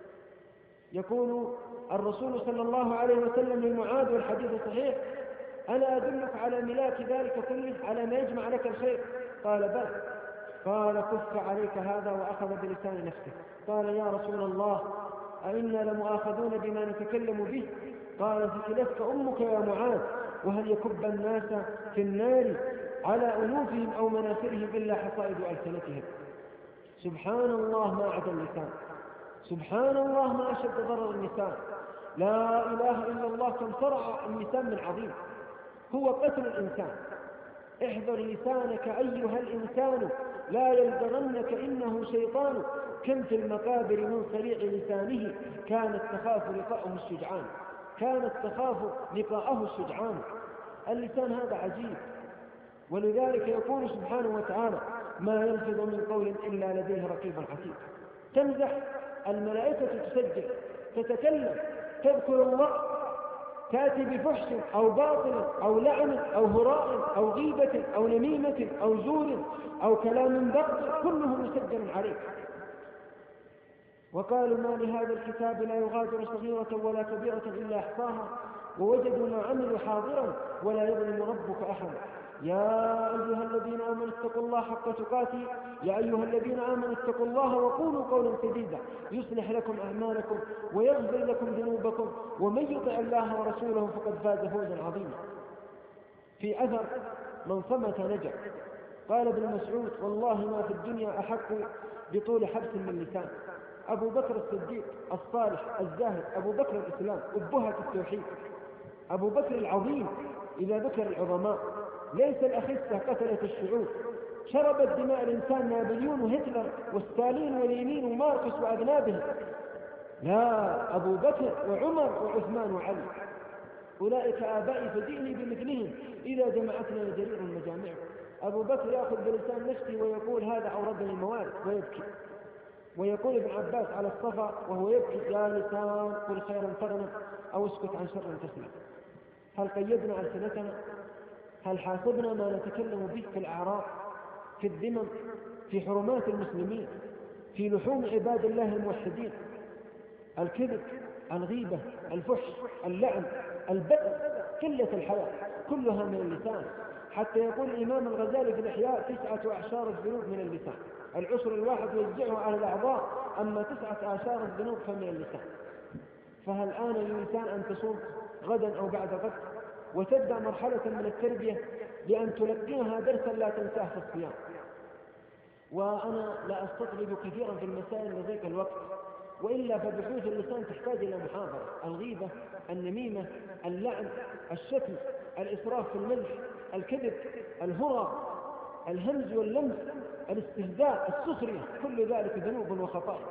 يقول الرسول صلى الله عليه وسلم لمعاذ والحديث صحيح: ألا أدلك على ملاك ذلك كله، على ما يجمع لك الخير؟ قال بلى. قال كف عليك هذا، وأخذ بلسان نفسه. قال يا رسول الله أئنا لمؤاخذون بما نتكلم به؟ قال ثكلتك أمك يا معاذ، وهل يكب الناس في النار على أنوفهم أو مناخرهم إلا حصائد ألسنتهم. سبحان الله ما عدا اللسان، سبحان الله ما أشد ضرر اللسان. لا إله إلا الله كم صرع اللسان من عظيم، هو قتل الإنسان. احذر لسانك أيها الإنسان لا يلدغنك إنه شيطان. كم في المقابر من صريع لسانه كانت تخاف لقاءه الشجعان، كانت تخاف لقاءه الشجعان. اللسان هذا عجيب، ولذلك يقول سبحانه وتعالى ما يلفظ من قول إلا لديه رقيب عتيد. تمزح الملائكة تسجل، تتكلم، تذكر الله، تأتي بفحش أو باطل أو لعن أو هراء أو غيبة أو نميمة أو زور أو كلام بغض، كله مسجل عليك. وقالوا ما لهذا الكتاب لا يغادر صغيرة ولا كبيرة إلا أحصاها ووجدوا ما عملوا حاضرا ولا يظلم ربك أحدا. يا أيها الذين آمنوا اتقوا الله حق تقاته، يا أيها الذين آمنوا اتقوا الله وقولوا قولا سديدا يصلح لكم أعمالكم ويغفر لكم ذنوبكم ومن يطع الله ورسوله فقد فاز فوزا عظيما. في أثر من صمت نجا. قال ابن مسعود والله ما في الدنيا أحق بطول حبس من لسان. أبو بكر الصديق الصالح الزاهد، أبو بكر الإسلام، أبهة التوحيد، أبو بكر العظيم إذا ذكر العظماء، ليس الأخسة قتلة الشعوب، شربت دماء الإنسان نابليون وهتلر وستالين ولينين وماركس وأذنابهم. لا، أبو بكر وعمر وعثمان وعلي، أولئك آبائي فجئني بمثلهم إذا جمعتنا جرير المجامع. أبو بكر يأخذ بلسان نفسه ويقول هذا أوردني الموارد ويبكي، ويقول ابن عباس على الصفا وهو يبكي يا لسان قل خيرا تغنم أو اسكت عن شر تسلم. هل قيدنا ألسنتنا؟ هل حاسبنا ما نتكلم به في الأعراض، في الذمم، في حرمات المسلمين، في لحوم عباد الله الموحدين؟ الكذب، الغيبة، الفحش، اللعن، البذل، قلة الحياة، كلها من اللسان. حتى يقول الإمام الغزالي في الإحياء تسعة أعشار الذنوب من اللسان، العشر الواحد يوزعه على الأعضاء، أما تسعة أعشار الذنوب فمن اللسان. فهل آن للإنسان أن تصوم غدا أو بعد غد وتبدأ مرحلة من التربية لأن تلقيها درسا لا تنساه في الصيام؟ وأنا لا أستطرد كثيرا في المسائل لذلك الوقت، وإلا فبحوث اللسان تحتاج إلى محاضرة. الغيبة، النميمة، اللعن، الشتم، الإسراف في الملح، الكذب، الهرى، الهمز واللمس، الاستهزاء، السخرية، كل ذلك ذنوب وخطايا.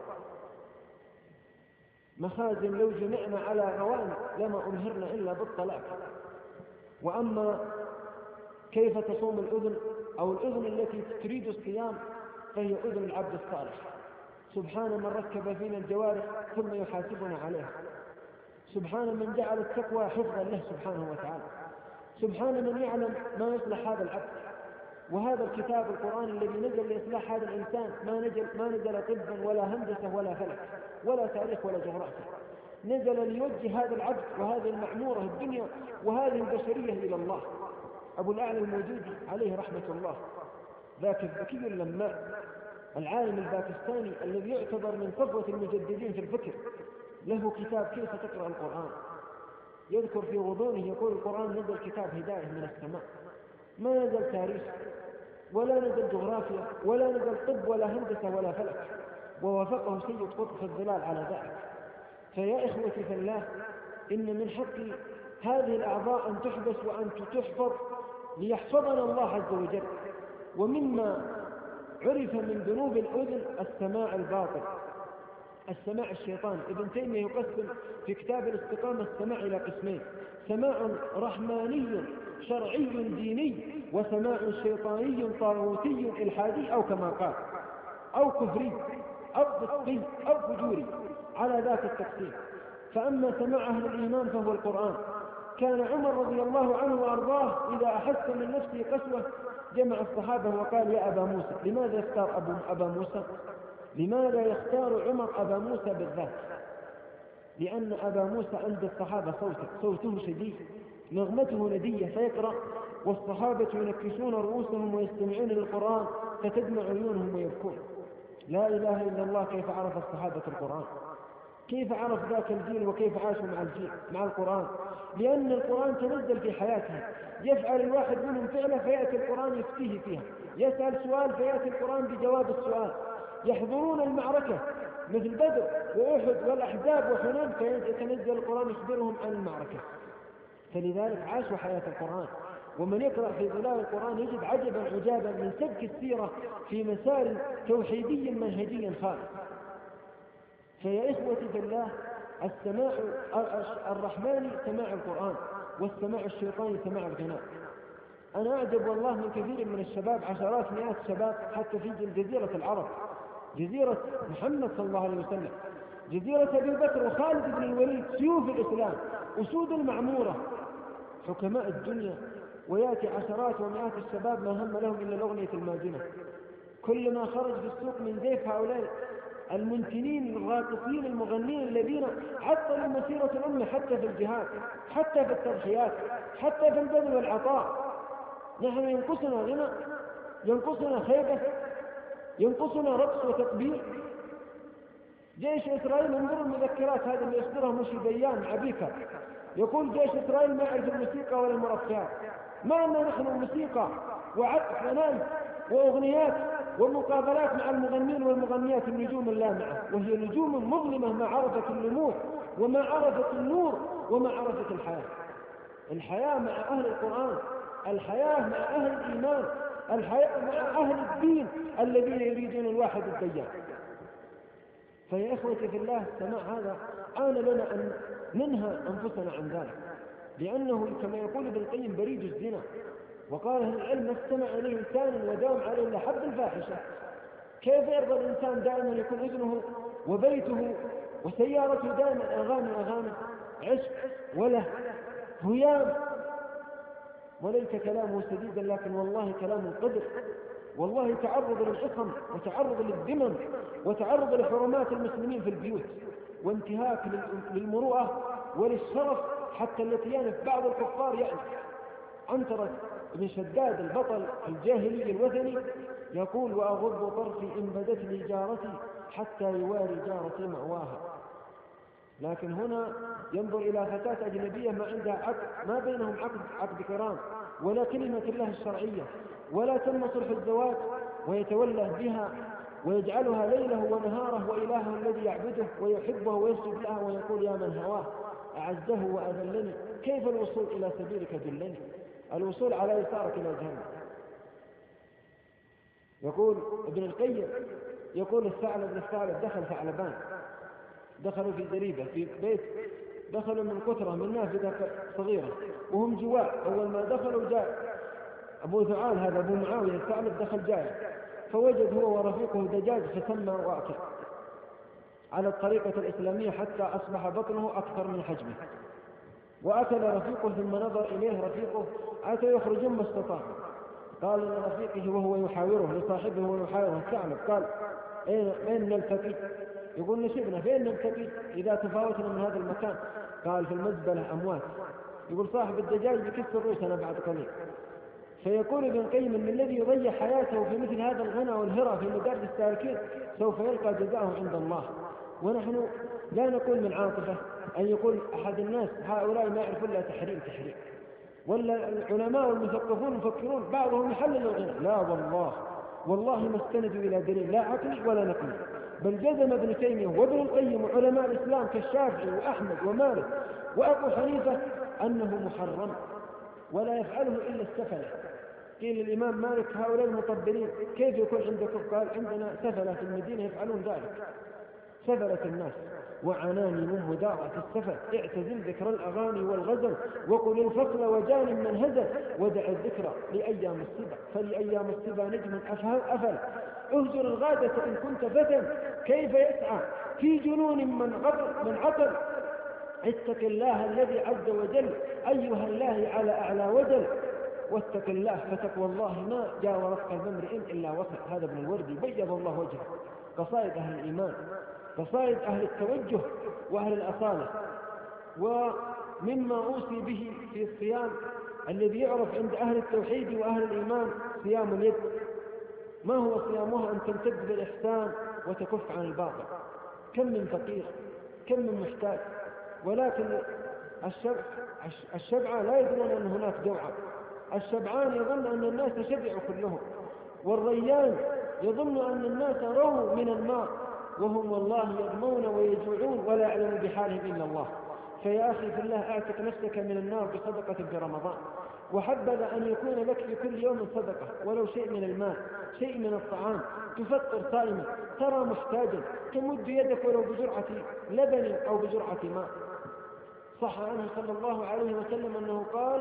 مخازن لو جمعنا على غوان لما أنهرنا إلا بالطلاق. وأما كيف تصوم الأذن أو الأذن التي تريد الصيام فهي أذن العبد الصالح. سبحان من ركب فينا الجوارح ثم يحاسبنا عليها. سبحان من جعل التقوى حفظا له سبحانه وتعالى. سبحان من يعلم ما يصلح هذا العبد. وهذا الكتاب القرآن الذي نزل لإصلاح هذا الإنسان ما نزل, ما نزل طبا ولا هندسة ولا فلك ولا تاريخ ولا جغرافيا، نزل ليوجه هذا العبد وهذه المعمورة الدنيا وهذه البشرية إلى الله. أبو الأعلى الموجودي عليه رحمة الله، ذاك الذكي اللماء العالم الباكستاني الذي يعتبر من صفوة المجددين في الفكر، له كتاب كيف تقرأ القرآن. يذكر في غضونه يقول القرآن نزل كتاب هداية من السماء، ما نزل تاريخ ولا نزل جغرافيا ولا نزل طب ولا هندسة ولا فلك، ووافقه سيد قطب في الظلال على ذلك. فيا إخوتي في الله، إن من حق هذه الأعضاء أن تحبس وأن تحفظ ليحفظنا الله عز وجل. ومما عرف من ذنوب الأذن السماع الباطل، السماع الشيطان. ابن تيمية يقسم في كتاب الاستقامة السماع إلى قسمين: سماع رحماني شرعي ديني، وسماع شيطاني طاغوتي إلحادي أو كما قال، أو كفري أو فسقي أو فجوري، على ذاك التقسيم. فأما سماع أهل الإيمان فهو القرآن. كان عمر رضي الله عنه وأرضاه إذا أحس من نفسه قسوة جمع الصحابة وقال يا أبا موسى. لماذا يختار أبو أبا موسى؟ لماذا يختار عمر أبا موسى بالذات؟ لأن أبا موسى عند الصحابة صوته صوته شديد، نغمته ندية، فيقرأ والصحابة ينكسون رؤوسهم ويستمعون للقرآن فتدمع عيونهم ويبكون. لا إله إلا الله. كيف عرف الصحابة القرآن؟ كيف عرف ذاك الجيل وكيف عاشوا مع الجيل مع القرآن؟ لأن القرآن تنزل في حياتهم، يفعل الواحد منهم فعله فيأتي القرآن يفتيه فيها، يسأل سؤال فيأتي القرآن بجواب السؤال، يحضرون المعركة مثل بدر وأحد والأحزاب وحنين فيتنزل القرآن يخبرهم عن المعركة. فلذلك عاشوا حياة القرآن. ومن يقرأ في ظلال القرآن يجد عجبا عجابا من سبك السيرة في مسار توحيدي منهجي خالص. فيا إخوتي في الله، السماع الرحمن سماع القرآن، والسماع الشيطاني سماع الغناء. أنا أعجب والله من كثير من الشباب، عشرات مئات شباب حتى في جزيرة العرب، جزيرة محمد صلى الله عليه وسلم، جزيرة أبي بكر وخالد بن الوليد، سيوف الإسلام، أسود المعمورة، حكماء الدنيا، ويأتي عشرات ومئات الشباب ما هم لهم إلا الأغنية الماجنة. كلما خرج في السوق من زيف هؤلاء المنتنين الراقصين المغنين الذين عطلوا مسيرة الأمة حتى في الجهاد، حتى في التضحيات، حتى في البذل والعطاء. نحن ينقصنا غنى، ينقصنا خيبة، ينقصنا رقص وتكبير. جيش إسرائيل، انظروا المذكرات هذه اللي يصدرها مشي ديان مع بيكر، يقول جيش إسرائيل ما يعرف الموسيقى ولا المرفعات. ما أننا نحن موسيقى وعطف فنان وأغنيات ومقابلات مع المغنين والمغنيات النجوم اللامعة، وهي نجوم مظلمة ما عرفت النمور وما عرفت النور وما عرفت الحياة. الحياة مع أهل القرآن، الحياة مع أهل الإيمان، الحياة مع أهل الدين الذين يريدون الواحد الديان. فيا إخوتي في الله، السماع هذا آن لنا أن ننهى أنفسنا عن ذلك، لأنه كما يقول ابن القيم بريد الزنا. وقال أهل العلم: ما استمع إليه إنسان وداوم عليه إلا حب الفاحشة. كيف يرضى الإنسان دائما يكون إذنه وبيته وسيارته دائما أغاني أغاني عشق وله هيام، وليس كلامه سديدا لكن والله كلام قدر، والله تعرض للحصن وتعرض للذمم وتعرض لحرمات المسلمين في البيوت، وانتهاك للمروءة وللشرف، حتى التي ينف بعض الكفار يعني. عنترة بن شداد البطل الجاهلي الوثني يقول: وأغض طرفي إن بدت لي جارتي حتى يواري جارتي مأواها. لكن هنا ينظر إلى فتاة أجنبية ما عندها عقد، ما بينهم عقد عقد كرام ولا كلمة الله الشرعية ولا تم صلح الزواج، ويتولى بها ويجعلها ليله ونهاره وإلهه الذي يعبده ويحبه ويسجد لها، ويقول: يا من هواه أعزه وأذلني، كيف الوصول إلى سبيلك دلني؟ الوصول على يسارك إلى جهنم. يقول ابن القيم، يقول: الثعلب بن الثعلب دخل ثعلبان، دخلوا في زريبة في بيت، دخلوا من قطرة من نافذة صغيرة وهم جواع. أول ما دخلوا جاء أبو ذعال هذا أبو معاوية الثعلب، دخل جاء فوجد هو ورفيقه دجاج فسمى وأكل على الطريقة الإسلامية حتى أصبح بطنه أكثر من حجمه، وأكل رفيقه ثم نظر إليه رفيقه أتى يخرج ما استطاع. قال لرفيقه وهو يحاوره لصاحبه ويحاوره الثعلب، قال: أين أين نلتقي؟ يقول: نشبنا، فين نلتقي إذا تفاوتنا من هذا المكان؟ قال: في المزبلة أموات. يقول: صاحب الدجاج بكسر رؤوسنا بعد قليل. فيقول ابن القيم: ان الذي يضيع حياته في مثل هذا الغنى والهرى في مدارج السالكين سوف يلقى جزاءه عند الله. ونحن لا نقول من عاطفة أن يقول أحد الناس هؤلاء ما يعرفون إلا تحريم تحريم، ولا العلماء والمثقفون يفكرون بعضهم يحلل الغنى. لا والله، والله ما استندوا إلى دليل لا عقلي ولا نقلي، بل جزم ابن تيمية وابن القيم وعلماء الإسلام كالشافعي وأحمد ومالك وأبو حنيفة أنه محرم ولا يفعله إلا السفلة. قيل الإمام مالك: هؤلاء المطبلين كيف يكون عندكم؟ قال: عندنا سفلة في المدينة يفعلون ذلك، سفلة الناس وعناني من مدارة السفل، اعتزل ذكر الأغاني والغزل، وقل الفصل وجان من هزل، ودع الذكر لأيام الصبا، فلأيام الصبا نجم أفهم أفل، اهجر الغادة إن كنت فتى، كيف يسعى في جنون من غفل من عقل، اتق الله الذي عز وجل أيها الله على أعلى وجل، واتق الله فتقوى الله ما جاورت قلب امرئ إلا وصل. هذا ابن الوردي بيض الله وجهه. قصائد أهل الإيمان، قصائد أهل التوجه وأهل الأصالة. ومما أوصي به في الصيام الذي يعرف عند أهل التوحيد وأهل الإيمان صيام اليد. ما هو صيامها؟ أن تمتد بالإحسان وتكف عن الباطل. كم من فقير، كم من محتاج، ولكن الشبع الشبعى لا يدرون أن هناك جوعى. الشبعان يظن أن الناس شبعوا كلهم، والريان يظن أن الناس رووا من الماء، وهم والله يرمون ويجوعون ولا يعلم بحالهم إلا الله. فيا أخي في الله أعتق نفسك من النار بصدقة في رمضان، وحبذا أن يكون لك في كل يوم صدقة، ولو شيء من المال، شيء من الطعام، تفطر صائما، ترى محتاجا، تمد يدك ولو بجرعة لبن أو بجرعة ماء. صح عنه صلى الله عليه وسلم أنه قال: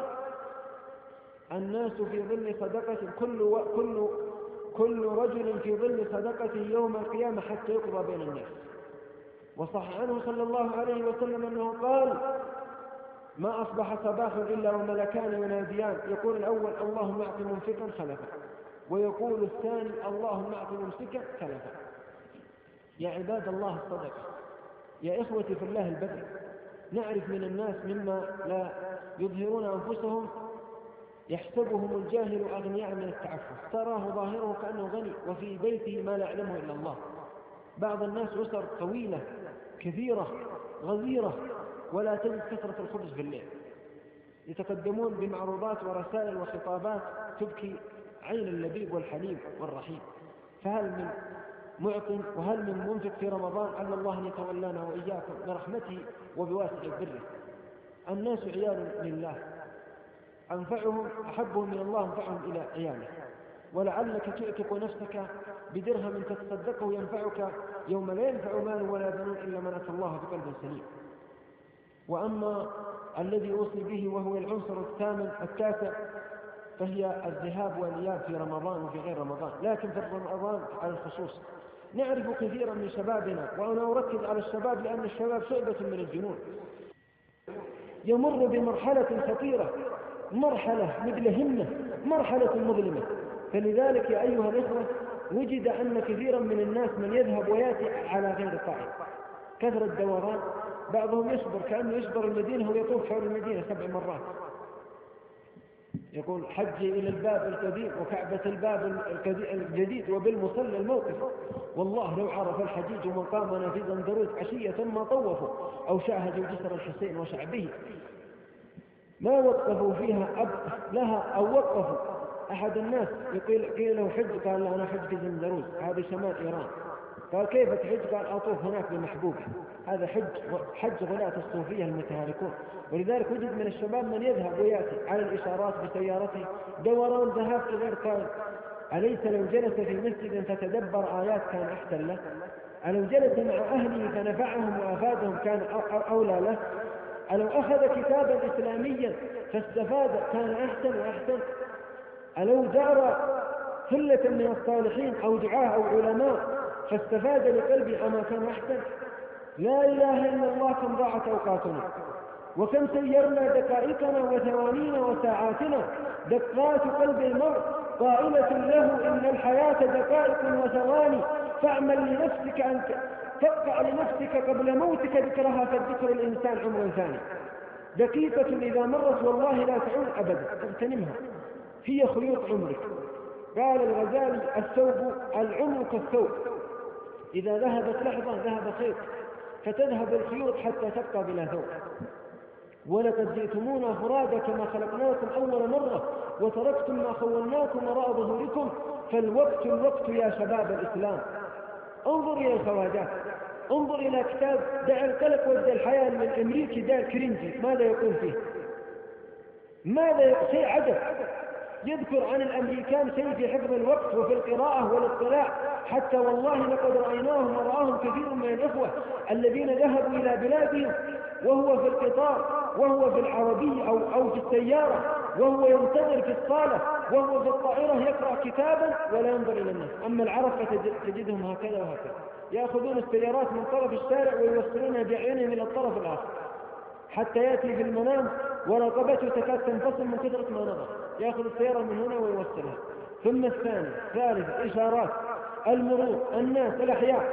الناس في ظل صدقة، كل, و... كل... كل رجل في ظل صدقته يوم القيامة حتى يقضى بين الناس. وصح عنه صلى الله عليه وسلم أنه قال: ما أصبح صباح إلا وملكان يناديان، يقول الأول: اللهم أعط ممسكا خلفا، ويقول الثاني: اللهم أعط ممسكا خلفا. يا عباد الله الصدقة، يا إخوتي في الله البذل. نعرف من الناس مما لا يظهرون أنفسهم يحسبهم الجاهل أغنياء من التعفف، تراه ظاهره كأنه غني وفي بيته ما لا يعلمه إلا الله. بعض الناس أسر طويلة كثيرة غزيرة ولا تجد كثرة الخبز في الليل، يتقدمون بمعروضات ورسائل وخطابات تبكي عين اللبيب والحليب والرحيم. فهل من معطٍ وهل من منفق في رمضان؟ على الله أن يتولانا وإياكم برحمته وبواسع بره. الناس عيال لله، أنفعهم أحبهم من الله أنفعهم إلى عياله. ولعلك تعتق نفسك بدرهم تتصدقه ينفعك يوم لا ينفع مال ولا بنون إلا من أتى الله بقلب سليم. وأما الذي أوصي به وهو العنصر الثامن التاسع فهي الذهاب والإياب في رمضان وفي غير رمضان، لكن في رمضان على الخصوص. نعرف كثيرا من شبابنا، وأنا أركز على الشباب لأن الشباب شعبة من الجنون، يمر بمرحلة خطيرة، مرحلة مدلهمة، مرحلة مظلمة. فلذلك يا أيها الإخوة وجد أن كثيرا من الناس من يذهب ويأتي على غير طاعة، كثرة دوران. بعضهم يصبر كأنه يصبر المدينة ويطوف حول المدينة سبع مرات، يقول: حجي إلى الباب القديم وكعبة الباب الجديد وبالمصلى الموقف، والله لو عرف الحجيج من قامنا في زندروز عشية ما طوفوا أو شاهدوا جسر الحسين وشعبه ما وقفوا فيها أب لها أو وقفوا. أحد الناس يقول قيل له حج، قال: لا أنا حج في زندروز، هذه شمال إيران. قال: كيف تحج؟ قال: أطوف هناك بمحبوبة. هذا حج حج غلاة الصوفية المتهالكون. ولذلك وجد من الشباب من يذهب ويأتي على الإشارات بسيارته دوران ذهاب في غير قائم. أليس لو جلس في مسجد فتدبر آيات كان أحسن له؟ ألو جلس مع أهله فنفعهم وأفادهم كان أولى له؟ ألو أخذ كتابا إسلاميا فاستفاد كان أحسن وأحسن؟ ألو زار ثلة من الصالحين أو دعاة أو علماء فاستفاد لقلبه أما كان أحسن؟ لا إله إلا الله، كم ضاعت أوقاتنا، وكم سيرنا دقائقنا وثوانينا وساعاتنا. دقات قلب المرء قائلة له: إن الحياة دقائق وثواني، فاعمل لنفسك أن تبقى لنفسك قبل موتك ذكرها، فالذكر الإنسان عمر ثاني. دقيقة إذا مرت والله لا تعود أبدا، اغتنمها، هي خيوط عمرك. قال الغزالي: الثوب العمر كالثوب، إذا ذهبت لحظة ذهب خيط، فتذهب الخيوط حتى تبقى بلا ثوب. ولقد جئتمونا فرادا كما خلقناكم أول مرة، وتركتم ما خولناكم وراء ظهوركم، فالوقت الوقت يا شباب الإسلام. انظر إلى الخواجات، انظر إلى كتاب دع القلق وابدأ الحياة للأمريكي دار كرينجي، ماذا يقول فيه؟ ماذا شيء عجب، يذكر عن الأمريكان شيء في حفظ الوقت وفي القراءة والاطلاع، حتى والله لقد رأيناهم ورآهم كثير من الإخوة الذين ذهبوا إلى بلادهم وهو في القطار، وهو في العربية أو, أو في السيارة، وهو ينتظر في الصالة، وهو في الطائرة يقرأ كتابا ولا ينظر إلى الناس. أما العرب فتجدهم هكذا وهكذا، يأخذون السيارات من طرف الشارع ويوصلونها بأعينهم إلى الطرف الآخر، حتى يأتي في المنام ورقبته تكاد تنفصل من كثرة ما نظر، يأخذ السيارة من هنا ويوصلها. ثم الثاني ثالث إشارات، المرور، الناس، الأحياء.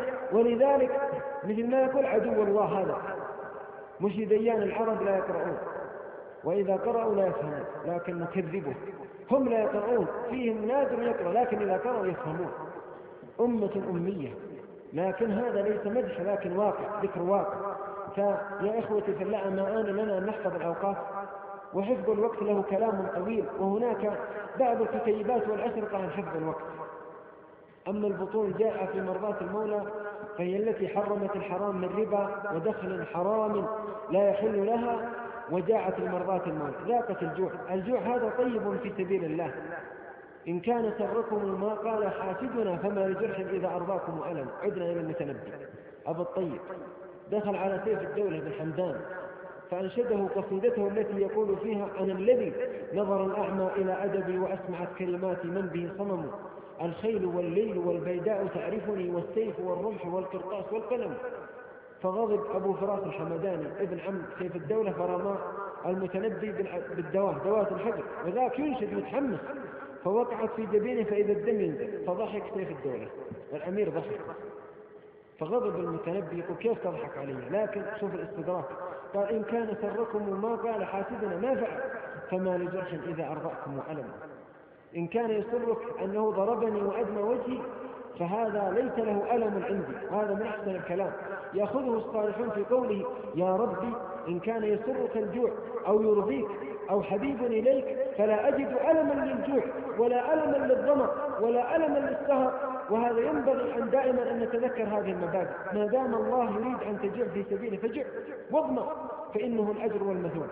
ولذلك مثل ما يقول عدو الله هذا، مش ديان العرب لا يقرؤون. وإذا قرأوا لا يفهمون لكن نكذبه. هم لا يقرؤون، فيهم نادر يقرأ، لكن إذا قرأوا يفهمون. أمة أمية، لكن هذا ليس مدح لكن واقع، ذكر واقع. فيا إخوتي في الله، ما آن لنا أن نحفظ الأوقات، وحفظ الوقت له كلام طويل، وهناك بعض الكتيبات والأشرطة عن حفظ الوقت. أما البطون جاء في مرضات المولى فهي التي حرمت الحرام من ربا ودخل حرام لا يحل لها، وجاءت المرضات المولى ذاقت الجوع. الجوع هذا طيب في سبيل الله. إن كان سركم ما قال حاسدنا فما لجرح إذا أرضاكم ألم. عدنا إلى المتنبي أبو الطيب، دخل على سيف الدولة بن حمدان فأنشده قصيدته التي يقول فيها: أنا الذي نظر الأعمى إلى أدبي وأسمعت كلماتي من به صمم، الخيل والليل والبيداء تعرفني والسيف والرمح والقرطاس والقلم. فغضب أبو فراس الحمداني ابن عم سيف الدولة فرمى المتنبي بالدواه دوات الحجر، وذاك ينشد متحمس، فوقعت في جبينه فإذا الدم ينزل، فضحك سيف الدولة والأمير ضحك. فغضب المتنبي يقول: كيف تضحك علي؟ لكن شوف الاستدراك، قال: إن كان سركم ما قال حاسدنا ما فعل فما لجرح إذا أرضاكم ألم. إن كان يسرك أنه ضربني وأدمى وجهي فهذا ليس له ألم عندي، وهذا من أحسن الكلام يأخذه الصالحون في قوله: يا ربي إن كان يسرك الجوع أو يرضيك أو حبيب إليك فلا أجد ألما للجوع ولا ألما للظمأ ولا ألما للسهر. وهذا ينبغي أن دائما أن نتذكر هذه المبادئ. ما دام الله يريد أن تجوع في سبيله فجع واظمأ، فإنه الأجر والمثوبة.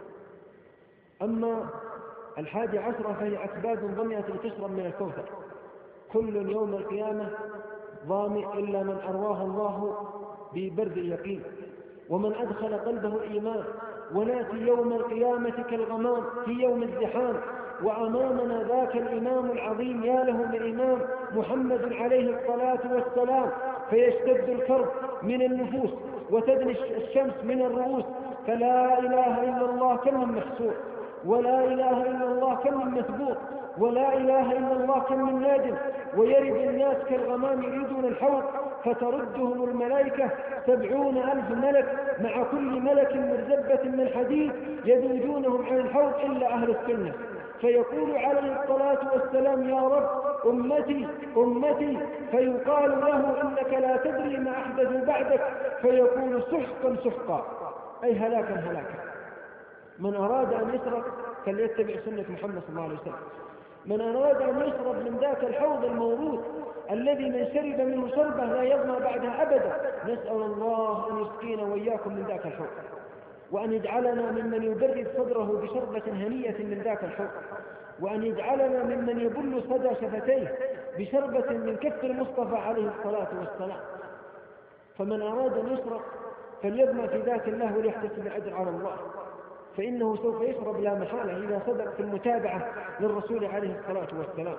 أما الحادي عشرة فهي أكباد ضمئة لتشرب من الكوثر. كل يوم القيامة ظامئ إلا من أرواه الله ببرد اليقين، ومن أدخل قلبه الإيمان. وناتي يوم القيامة كالغمام في يوم الزحام، وأمامنا ذاك الإمام العظيم، يا له من إمام محمد عليه الصلاة والسلام، فيشتد الكرب من النفوس وتدني الشمس من الرؤوس، فلا إله إلا الله كم من محسور، ولا إله إلا الله كم من مثبوط، ولا إله إلا الله كم من نادم. ويرد الناس كالغمام يريدون الحوض فتردهم الملائكة سبعون ألف ملك، مع كل ملك مرزبة من حديد يذودونهم عن الحوض إلا أهل السنة. فيقول عليه الصلاة والسلام: يا رب أمتي أمتي، فيقال له: إنك لا تدري ما أحدثوا بعدك، فيقول: سحقا سحقا، أي هلاكا هلاكا. من أراد أن يسرق فليتبع سنة محمد صلى الله عليه وسلم. من أراد أن يشرب من ذاك الحوض الموروث الذي من شرب منه شربة لا يظمأ بعدها أبدا، نسأل الله أن يسقينا وإياكم من ذاك الحوض، وأن يجعلنا ممن يبرد صدره بشربة هنية من ذاك الحوض، وأن يجعلنا ممن يبل صدى شفتيه بشربة من كف المصطفى عليه الصلاة والسلام. فمن أراد أن يشرب فليظمأ في ذاك الله وليحتسب الأجر على الله، فإنه سوف يشرب لا محالة إذا صدق في المتابعة للرسول عليه الصلاة والسلام.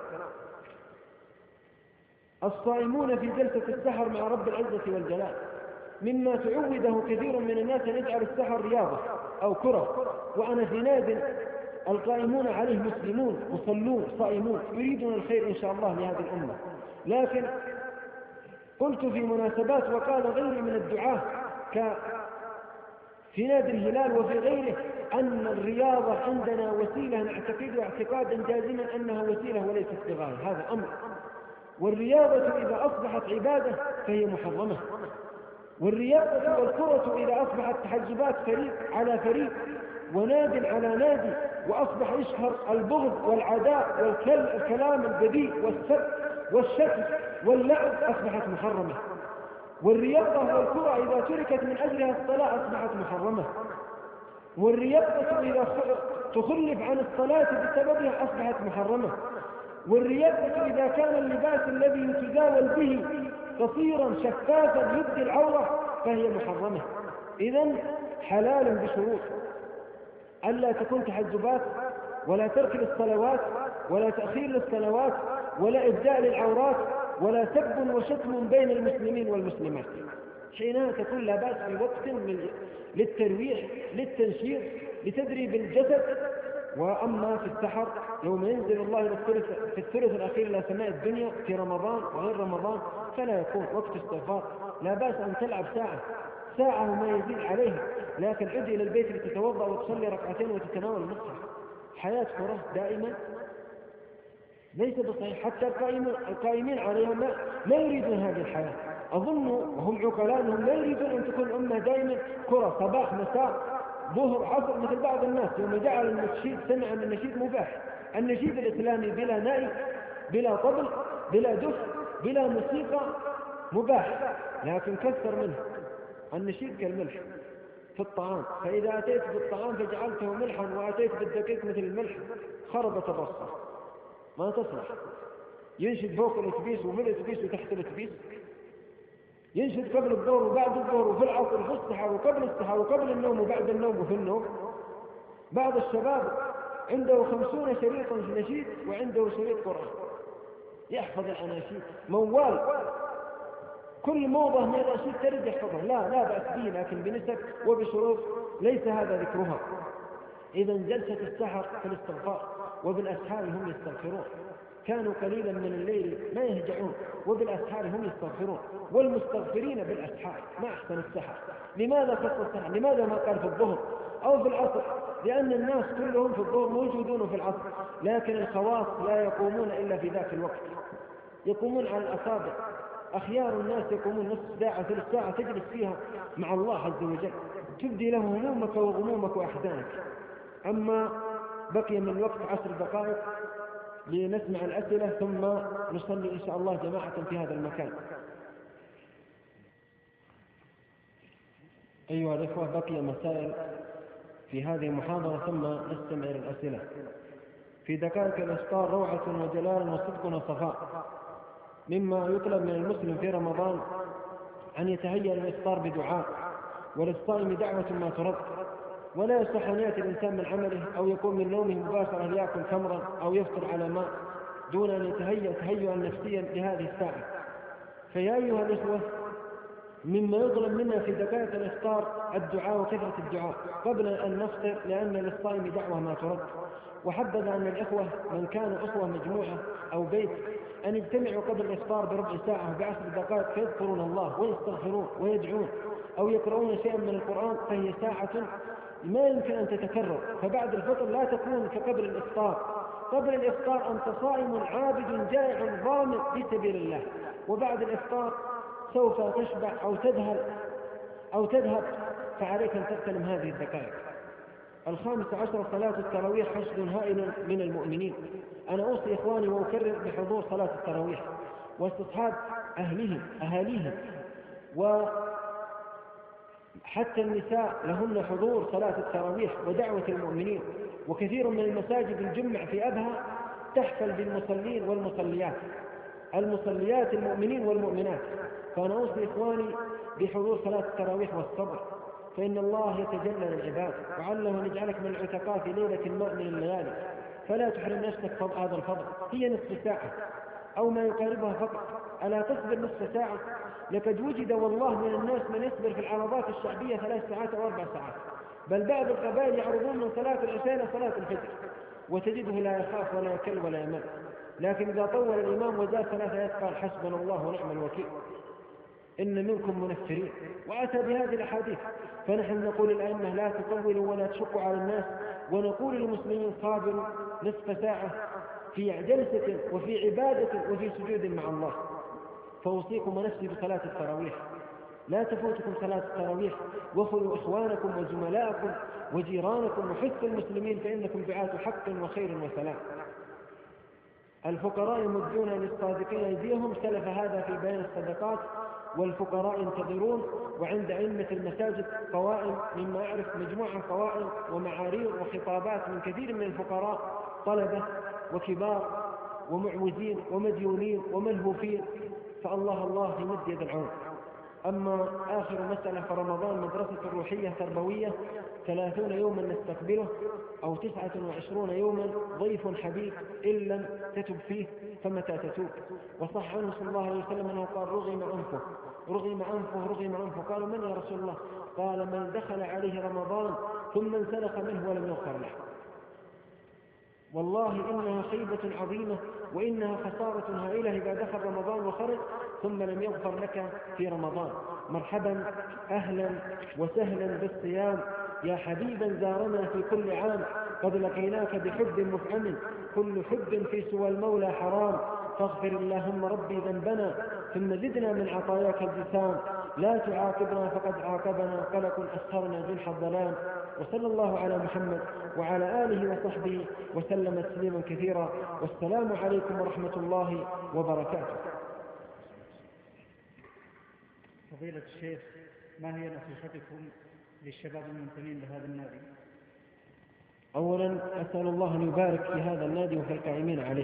الصائمون في جلسة السحر مع رب العزة والجلال، مما تعوده كثير من الناس أن يجعل السحر رياضة أو كرة، وأنا في ناد القائمون عليه مسلمون مصلون صائمون يريدون الخير إن شاء الله لهذه الأمة. لكن قلت في مناسبات وقال غيري من الدعاة في نادي الهلال وفي غيره أن الرياضة عندنا وسيلة نعتقد اعتقادا جازما أنها وسيلة وليست بغاية، هذا أمر. والرياضة إذا أصبحت عبادة فهي محرمة، والرياضة والكرة إذا أصبحت تحجبات فريق على فريق وناد على نادي، وأصبح يشهر البغض والعداء والكلام البذيء والسب والشتم واللعب، أصبحت محرمة. والرياضة والكرة إذا تركت من أجلها الصلاة أصبحت محرمة، والرياضة إذا تخلف عن الصلاة بسببها أصبحت محرمة، والرياضة إذا كان اللباس الذي يتزاول به قصيرا شفافا يبدي العورة فهي محرمة. إذن حلال بشروط: ألا تكون تحجبات، ولا ترك للصلوات، ولا تأخير للصلوات، ولا إبداء للعورات، ولا سب وشتم بين المسلمين والمسلمات. حينها تكون لا بأس في وقت للترويح للتنشيط لتدريب الجسد. وأما في السحر يوم ينزل الله في الثلث الأخير إلى سماء الدنيا في رمضان وغير رمضان فلا يكون وقت استغفار. لا بأس أن تلعب ساعة ساعة وما يزيد عليها، لكن عد إلى البيت لتتوضأ وتصلي ركعتين وتتناول المصحف. حياة كرة دائما ليس بصحيح، حتى القائمين عليها ما, ما يريدون هذه الحياة. أظن وهم عقلاء أنهم لا يريدون أن تكون الأمة دائما كرة صباح مساء ظهر عصر مثل بعض الناس يوم جعل النشيد سمع أن النشيد مباح. النشيد الإسلامي بلا نائي بلا طبل بلا دف بلا موسيقى مباح، لكن كثر منه. النشيد كالملح في الطعام، فإذا أتيت بالطعام فجعلته ملحا وأتيت بالدقيق مثل الملح خربت الرصة ما تصلح. ينشد فوق الاتبيس وفي الاتبيس وتحت الاتبيس، ينشد قبل الظهر وبعد الظهر وفي العصر وفي السحر وقبل السحر وقبل النوم وبعد النوم وفي النوم. بعض الشباب عنده خمسون شريطا نشيد وعنده شريط قرآن، يحفظ الأناشيد موال، كل موضة من الأناشيد ترد يحفظها. لا لا بأس به، لكن بنسب وبشروط ليس هذا ذكرها. إذا جلسة السحر في الاستغفار، وبالأسحار هم يستغفرون، كانوا قليلا من الليل ما يهجعون وبالأسحار هم يستغفرون، والمستغفرين بالأسحار. ما أحسن السحر. لماذا خص السحر؟ لماذا ما قال في الظهر أو في العصر؟ لأن الناس كلهم في الظهر موجودون في العصر، لكن الخواص لا يقومون إلا في ذاك الوقت، يقومون على الأصابع. أخيار الناس يقومون نصف ساعة ثلث ساعة تجلس فيها مع الله عز وجل، تبدي له همومك وغمومك وأحزانك. أما بقي من الوقت عشر دقائق لنسمع الأسئلة ثم نصلي إن شاء الله جماعة في هذا المكان. أيها الإخوة، بقي مسائل في هذه المحاضرة ثم نستمع إلى الأسئلة. في دقائق الإفطار روعة وجلال وصدق وصفاء. مما يطلب من المسلم في رمضان أن يتهيأ للإفطار بدعاء، وللصائم دعوة ما ترد، ولا يصح أن يأتي الإنسان من عمله أو يقوم من نومه مباشرة ليأكل تمرا أو يفطر على ماء دون أن يتهيأ تهيئا نفسيا لهذه الساعة. فيا أيها الإخوة، مما يطلب منا في دقائق الإفطار الدعاء وكثرة الدعاء قبل أن نفطر، لأن للصائم دعوة ما ترد. وحبذا أن الإخوة من كانوا أخوة مجموعة أو بيت أن يجتمعوا قبل الإفطار بربع ساعة بعشر دقائق فيذكرون الله ويستغفرون ويدعون أو يقرؤون شيئا من القرآن، فهي ساعة ما يمكن أن تتكرر. فبعد الفطر لا تكون كقبل الإفطار. قبل الإفطار أنت صائم عابد جائع ظالم في سبيل الله، وبعد الإفطار سوف تشبع أو تذهب أو تذهب فعليك أن تغتنم هذه الدقائق. الخامس عشر صلاة التراويح حشد هائل من المؤمنين. أنا أوصي إخواني وأكرر بحضور صلاة التراويح واستصحاب أهلهم أهاليهم، وحتى النساء لهن حضور صلاة التراويح ودعوة المؤمنين. وكثير من المساجد الجمع في أبها تحفل بالمصلين والمصليات، المصليات المؤمنين والمؤمنات. فأنا أوصي إخواني بحضور صلاة التراويح والصبر، فإن الله يتجلى للعباد، وعله أن يجعلك من العتقاء في ليلة ما من الليالي، فلا تحرم نفسك هذا الفضل. هي نصف ساعة أو ما يقاربها فقط. ألا تصبر نصف ساعة؟ لقد وجد والله من الناس من يصبر في العرضات الشعبية ثلاث ساعات أو أربع ساعات، بل بعض القبائل يعرضون من صلاة العشاء إلى صلاة الفجر، وتجده لا يخاف ولا يكل ولا يمل. لكن إذا طول الإمام وزاد ثلاث آيات قال حسبنا الله ونعم الوكيل، إن منكم منفرين، وأتى بهذه الأحاديث. فنحن نقول الأئمة لا تطولوا ولا تشقوا على الناس، ونقول للمسلمين صابروا نصف ساعة في جلسة وفي عبادة وفي سجود مع الله. فأوصيكم ونفسي بصلاة التراويح، لا تفوتكم صلاة التراويح، وخذوا إخوانكم وزملائكم وجيرانكم وحثوا المسلمين، فإنكم دعاة حق وخير وسلام. الفقراء يمدون للصادقين أيديهم، سلف هذا في بيان الصدقات، والفقراء ينتظرون. وعند أئمة المساجد قوائم، مما أعرف مجموعة قوائم ومعارير وخطابات من كثير من الفقراء، طلبة وكبار ومعوزين ومديونين وملهوفين، فالله الله يمد يد العون. أما آخر مسألة فرمضان مدرسة روحية تربوية، ثلاثون يوما نستقبله أو تسعة وعشرون يوما ضيف حبيب إن لم تتب فيه فمتى تتوب. وصح عنه صلى الله عليه وسلم أنه قال رغم أنفه رغم أنفه رغم أنفه. قالوا من يا رسول الله؟ قال من دخل عليه رمضان ثم انسلخ منه ولم يغفر له. والله إنها خيبة عظيمة وإنها خسارة هائلة إذا دخل رمضان وخرج ثم لم يغفر لك في رمضان. مرحبا أهلا وسهلا بالصيام يا حبيبا زارنا في كل عام، قد لقيناك بحب مفعم، كل حب في سوى المولى حرام، فاغفر اللهم ربي ذنبنا ثم زدنا من عطاياك الجسام، لا تعاقبنا فقد عاقبنا قلق أسهرنا جنح الظلام. وصلى الله على محمد وعلى آله وصحبه وسلم تسليما كثيرا، والسلام عليكم ورحمة الله وبركاته. فضيلة الشيخ، ما هي نصيحتكم للشباب المنتمين لهذا النادي؟ أولا أسأل الله أن يبارك في هذا النادي وفي القائمين عليه،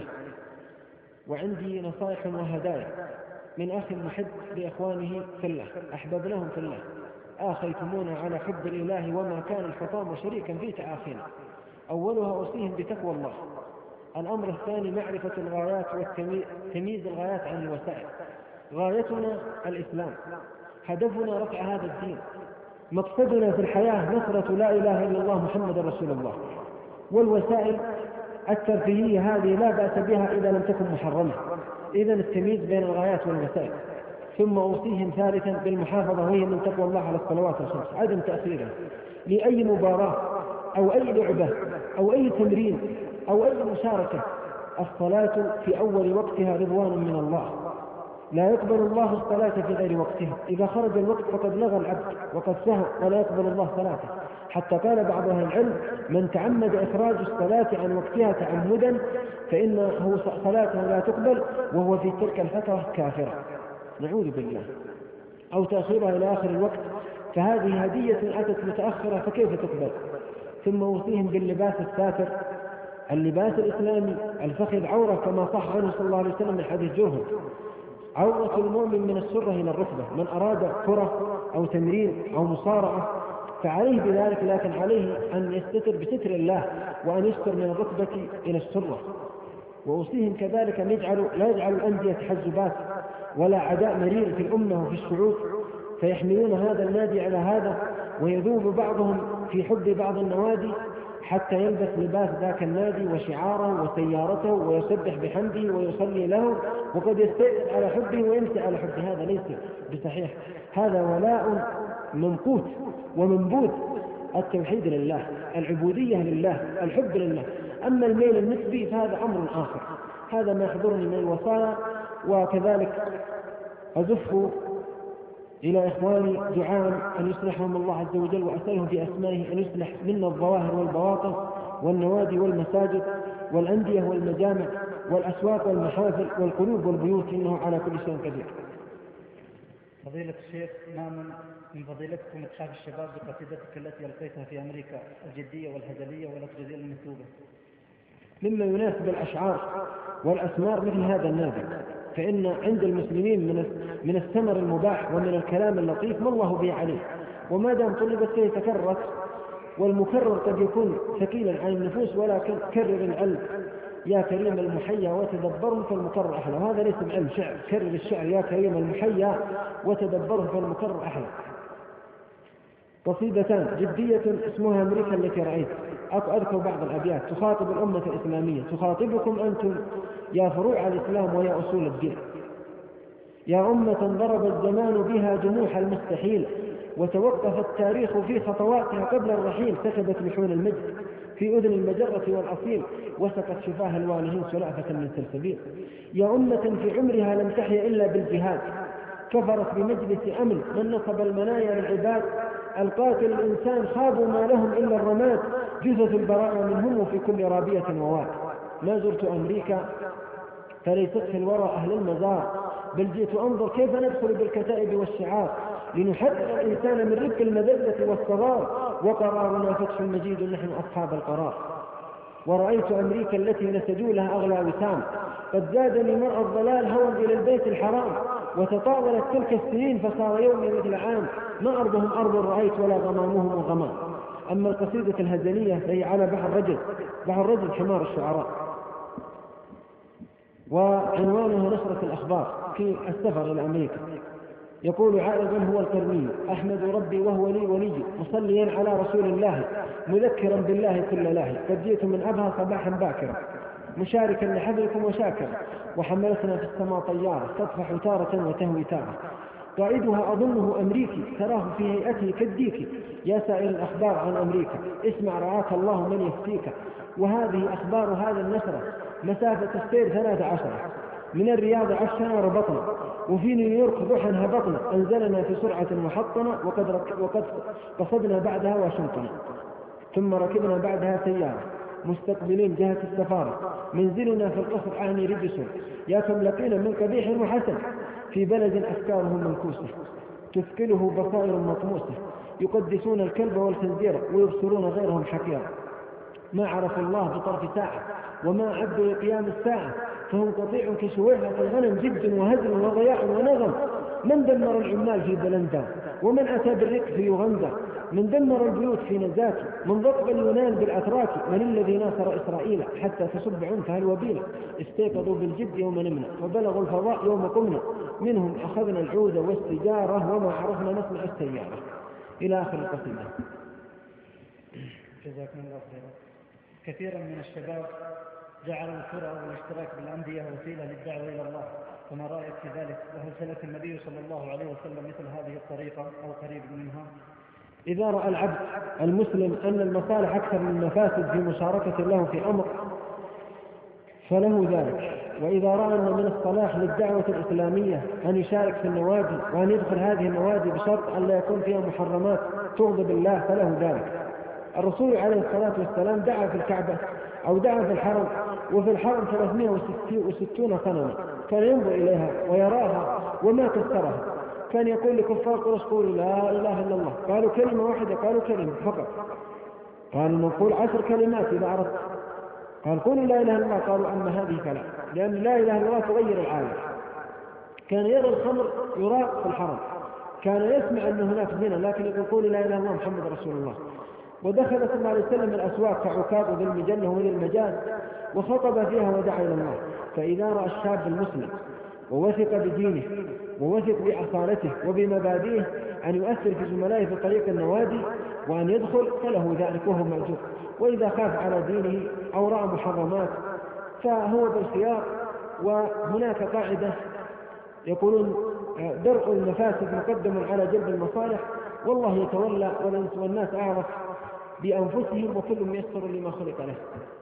وعندي نصائح وهدايا من أخ محب لإخوانه في الله أحببناهم في الله، آخيتمونا على حب الإله وما كان الحطام شريكا في تآخينا. أولها أوصيهم بتقوى الله. الأمر الثاني معرفة الغايات وتمييز الغايات عن الوسائل. غايتنا الإسلام، هدفنا رفع هذا الدين، مقصدنا في الحياة نصرة لا إله إلا الله محمد رسول الله، والوسائل الترفيهية هذه لا بأس بها إذا لم تكن محرمة. إذن التمييز بين الغايات والوسائل. ثم أوصيهم ثالثا بالمحافظة وهي من تقوى الله على الصلوات الخمس، عدم تأخيرها لأي مباراة أو أي لعبة أو أي تمرين أو أي مشاركة. الصلاة في أول وقتها رضوان من الله، لا يقبل الله الصلاة في غير وقتها، إذا خرج الوقت فقد لغى العبد وقد سهى ولا يقبل الله صلاته. حتى قال بعض أهل العلم: من تعمد إخراج الصلاة عن وقتها تعمدا فإنه صلاته لا تقبل وهو في تلك الفترة كافرة، نعوذ بالله، أو تأخيرها إلى آخر الوقت، فهذه هدية أتت متأخرة فكيف تقبل؟ ثم أوصيهم باللباس الساتر، اللباس الإسلامي، الفخذ عورة كما صح عنه صلى الله عليه وسلم من حديث جرهم: عورة المؤمن من السرة إلى الركبة. من أراد كرة أو تمرين أو مصارعة فعليه بذلك، لكن عليه أن يستتر بستر الله وأن يستر من الركبة إلى السرة. وأوصيهم كذلك أن يجعلوا لا يجعلوا الأندية تحزبات ولا عداء مرير في الأمة وفي الشعوب، فيحملون هذا النادي على هذا، ويذوب بعضهم في حب بعض النوادي حتى يلبس لباس ذاك النادي وشعاره وسيارته ويسبح بحمده ويصلي له، وقد يستيقظ على حبه ويمسي على حبه. هذا ليس بصحيح، هذا ولاء منقوت ومنبوذ. التوحيد لله، العبودية لله، الحب لله. أما الميل النسبي فهذا أمر آخر، هذا ما يحضرني من الوصايا. وكذلك أزف إلى إخواني دعاء أن يصلحهم الله عز وجل، وأسألهم في أسمائه أن يصلح منا الظواهر والبواطن والنوادي والمساجد والأندية والمجامع والأسواق والمحافل والقلوب والبيوت، إنه على كل شيء قدير. فضيلة الشيخ، ما من من فضيلتكم إتحاف الشباب بقصيدتك التي ألقيتها في أمريكا الجدية والهزلية والأبجدية المكتوبة؟ مما يناسب الأشعار والأسمار مثل هذا النادي، فإن عند المسلمين من من الثمر المباح ومن الكلام اللطيف ما الله به عليه، وما دام طلبت فيه تكررت، والمكرر قد يكون ثقيلا على النفوس، ولكن كرر العلم يا كريم المحيا وتدبره فالمكرر أحلى. وهذا ليس بعلم شعر، كرر الشعر يا كريم المحيا وتدبره فالمكرر أحلى. قصيدتان جدية اسمها أمريكا التي رأيت، أذكر بعض الأبيات تخاطب الأمة الإسلامية: تخاطبكم أنتم يا فروع الإسلام ويا أصول الدين، يا أمة ضرب الزمان بها جموح المستحيل، وتوقف التاريخ في خطواتها قبل الرحيل، سكبت لحون المجد في أذن المجرة والأصيل، وسقت شفاه الوالهين سلافة من سلسبيل. يا أمة في عمرها لم تحيا إلا بالجهاد، كفرت بمجلس أمن من نصب المنايا للعباد، القاتل الإنسان خابوا ما لهم إلا الرماد، جثث البراءة منهم في كل رابية وواد. ما زرت أمريكا فليست في الورى أهل المزار، بل جئت أنظر كيف ندخل بالكتائب والشعار، لنحرر الإنسان من ربك المذلة والصغار، وقرارنا فتح مجيد نحن أصحاب القرار. ورأيت أمريكا التي نسجوا لها أغلى وسام، قد زادني مرء الضلال هوى إلى البيت الحرام، وتطاولت تلك السنين فصار يومي مثل عام، ما أرضهم أرض رأيت ولا غمامهم غمام. أما القصيدة الهزلية فهي على بحر رجل، بحر رجل حمار الشعراء، وعنوانها نشرة الأخبار في السفر إلى أمريكا. يقول عائدا هو القرني: أحمد ربي وهو لي ولي، مصليا على رسول الله، مذكرا بالله كل لاهي، قد جئت من أبها صباحا باكرا، مشاركا لحفلكم وشاكرا، وحملتنا في السماء طيارة تطفح تارة وتهوي تارة، قائدها أظنه أمريكي تراه في هيئته كالديك. يا سائل الأخبار عن أمريكا اسمع رعاك الله من يفتيك. وهذه أخبار هذا النشرة مسافة السير ثلاث عشرة، من الرياض عشنا ربطنا، وفي نيويورك ضحى هبطنا، أنزلنا في سرعة محطنة، وقد, رك... وقد قصدنا بعدها واشنطن، ثم ركبنا بعدها سيارة مستقبلين جهة السفارة، منزلنا في القصر أعني رجس. يا كم لقينا من قبيح وحسن في بلد أفكاره منكوسة، تثقله بصائر مطموسة، يقدسون الكلب والخنزير ويبصرون غيرهم حكيرا. ما عرفوا الله بطرف ساعة وما عدوا لقيام الساعة، فهم قطيع كشويحة الغنم، جد وهزل وضياع ونغم. من دمر العمال في بلندا، ومن أتى بالرك في يوغندا، من دمر البيوت في نزاكي، من ضرب اليونان بالأتراك، من الذي ناصر إسرائيل حتى تصب عنفها الوبيلة. استيقظوا بالجد يوم نمنا، وبلغوا الفضاء يوم قمنا، منهم أخذنا العود والسجارة، وما عرفنا نسمع السيارة. إلى آخر القصيدة. جزاكم الله خيرا. كثيرا من الشباب جعلوا الكرة والاشتراك بالأندية وسيلة للدعوة إلى الله، فما رأيك في ذلك؟ وهل سلك النبي صلى الله عليه وسلم مثل هذه الطريقة أو قريب منها؟ إذا رأى العبد المسلم أن المصالح أكثر من المفاسد في مشاركة له في أمر فله ذلك، وإذا رأى أن من الصلاح للدعوة الإسلامية أن يشارك في النوادي وأن يدخل هذه النوادي بشرط أن لا يكون فيها محرمات تغضب الله فله ذلك. الرسول عليه الصلاة والسلام دعا في الكعبة أو دعا في الحرم، وفي الحرم ثلاثمائة وستون صنما، كان ينظر إليها ويراها وما كسرها. كان يقول لكفار قريش قولوا لا إله إلا الله، قالوا كلمة واحدة، قالوا كلمة فقط. قالوا نقول عشر كلمات إذا أردت، قال قولوا لا إله إلا الله، قالوا أما هذه فلا، لأن لا إله إلا الله تغير العالم. كان يرى الخمر يراق في الحرم، كان يسمع أن هناك زنا، لكن يقول قولوا لا إله إلا الله محمد رسول الله. ودخل صلى الله عليه وسلم الأسواق كعكاظ وذي المجنة وذي المجاز وخطب فيها ودعا إلى الله. فإذا رأى الشاب المسلم ووثق بدينه ووثق بأصالته وبمبادئه أن يؤثر في زملائه في طريق النوادي وأن يدخل فله ذلك وهو مأجور. وإذا خاف على دينه أو رأى محرمات فهو بالخيار. وهناك قاعدة يقولون درء المفاسد مقدم على جلب المصالح، والله يتولى والناس أعرف بأنفسهم وكل ميسر لما خلق له.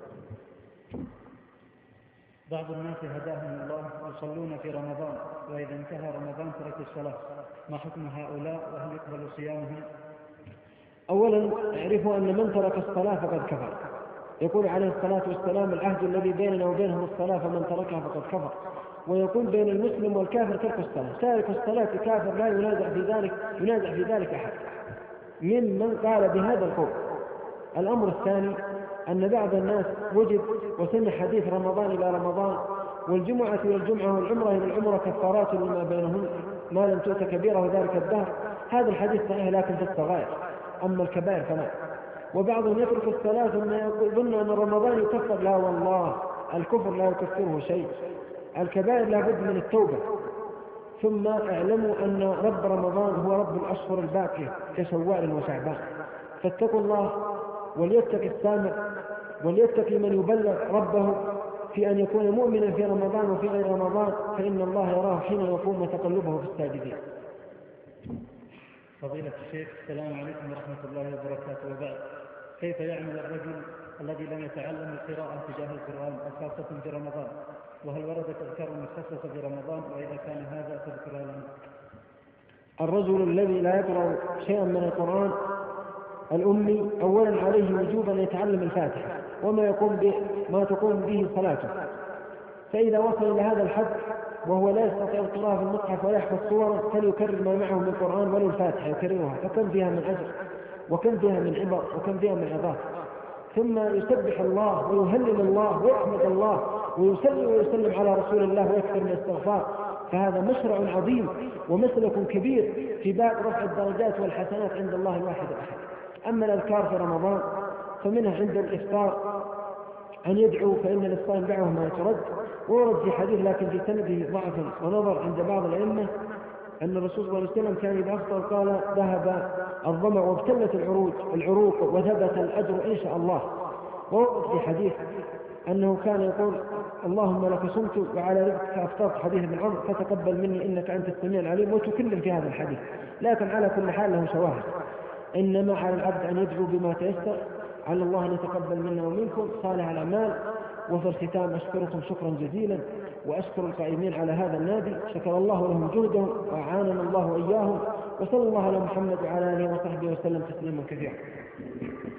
بعض الناس هداهم الله يصلون في رمضان، وإذا انتهى رمضان تركوا الصلاة، ما حكم هؤلاء وهل يقبل صيامهم؟ أولا اعرفوا أن من ترك الصلاة فقد كفر. يقول عليه الصلاة والسلام العهد الذي بيننا وبينهم الصلاة فمن تركها فقد كفر. ويقول بين المسلم والكافر ترك الصلاة، تارك الصلاة كافر لا ينازع في ذلك ينازع في ذلك أحد ممن قال بهذا القول. الأمر الثاني أن بعض الناس وجد وسمع حديث رمضان إلى رمضان والجمعة إلى الجمعة والعمرة إلى العمرة كفارات لما بينهم ما لم تؤت كبيرة ذلك الدهر. هذا الحديث صحيح لكن في الصغائر، أما الكبائر فلا. وبعضهم يترك الصلاة ثم يظن أن رمضان يكفر، لا والله الكفر لا يكفره شيء، الكبائر لا بد من التوبة. ثم اعلموا أن رب رمضان هو رب الأشهر الباقية كشوال وشعبان، فاتقوا الله وليتقي السامع وليتقي من يبلغ ربه في أن يكون مؤمنا في رمضان وفي غير رمضان، فإن الله يراه حين يقوم وتقلبه في الساجدين. فضيلة الشيخ، السلام عليكم ورحمة الله وبركاته. وبعد، كيف يعمل الرجل الذي لم يتعلم القراءة تجاه القرآن خاصة في رمضان؟ وهل وردت أذكار مخصصة في رمضان؟ وإذا كان هذا تذكرها لنا. الرجل الذي لا يقرأ شيئا من القرآن الأمي أولا عليه وجوبا أن يتعلم الفاتحة وما يقوم به ما تقوم به صلاته، فإذا وصل إلى هذا الحد وهو لا يستطيع القراءة في المصحف ولا يحفظ صورا فليكرر ما معه من القرآن ولو الفاتحة يكررها، فكم فيها من أجر وكم فيها من عبر وكم فيها من عظات. ثم يسبح الله ويهلل الله ويحمد الله ويصلي ويسلم على رسول الله ويكثر من الاستغفار، فهذا مشرع عظيم ومسلك كبير في باب رفع الدرجات والحسنات عند الله الواحد الأحد. أما الأذكار في رمضان فمنها عند الإفطار أن يدعو فإن الإصطائم دعوه ما يترد، وورد في حديث لكن في سنده ضعف ونظر عند بعض الأئمة أن الرسول صلى الله عليه وسلم كان إذا أفطر قال ذهب الظمأ وابتلت العروق العروق وثبت الأجر إن شاء الله. وورد في حديث أنه كان يقول اللهم لك صمت وعلى رزقك أفطرت، حديث ابن عمر، فتقبل مني إنك أنت السميع العليم، وتكلم في هذا الحديث. لكن على كل حال له شواهد. إنما على العبد أن يدعو بما تيسر، على الله أن يتقبل منا ومنكم صالح الأعمال. وفي الختام أشكركم شكرا جزيلا، وأشكر القائمين على هذا النادي، شكر الله لهم جهدهم وأعاننا الله وإياهم، وصلى الله على محمد وعلى آله وصحبه وسلم تسليما كثيرا.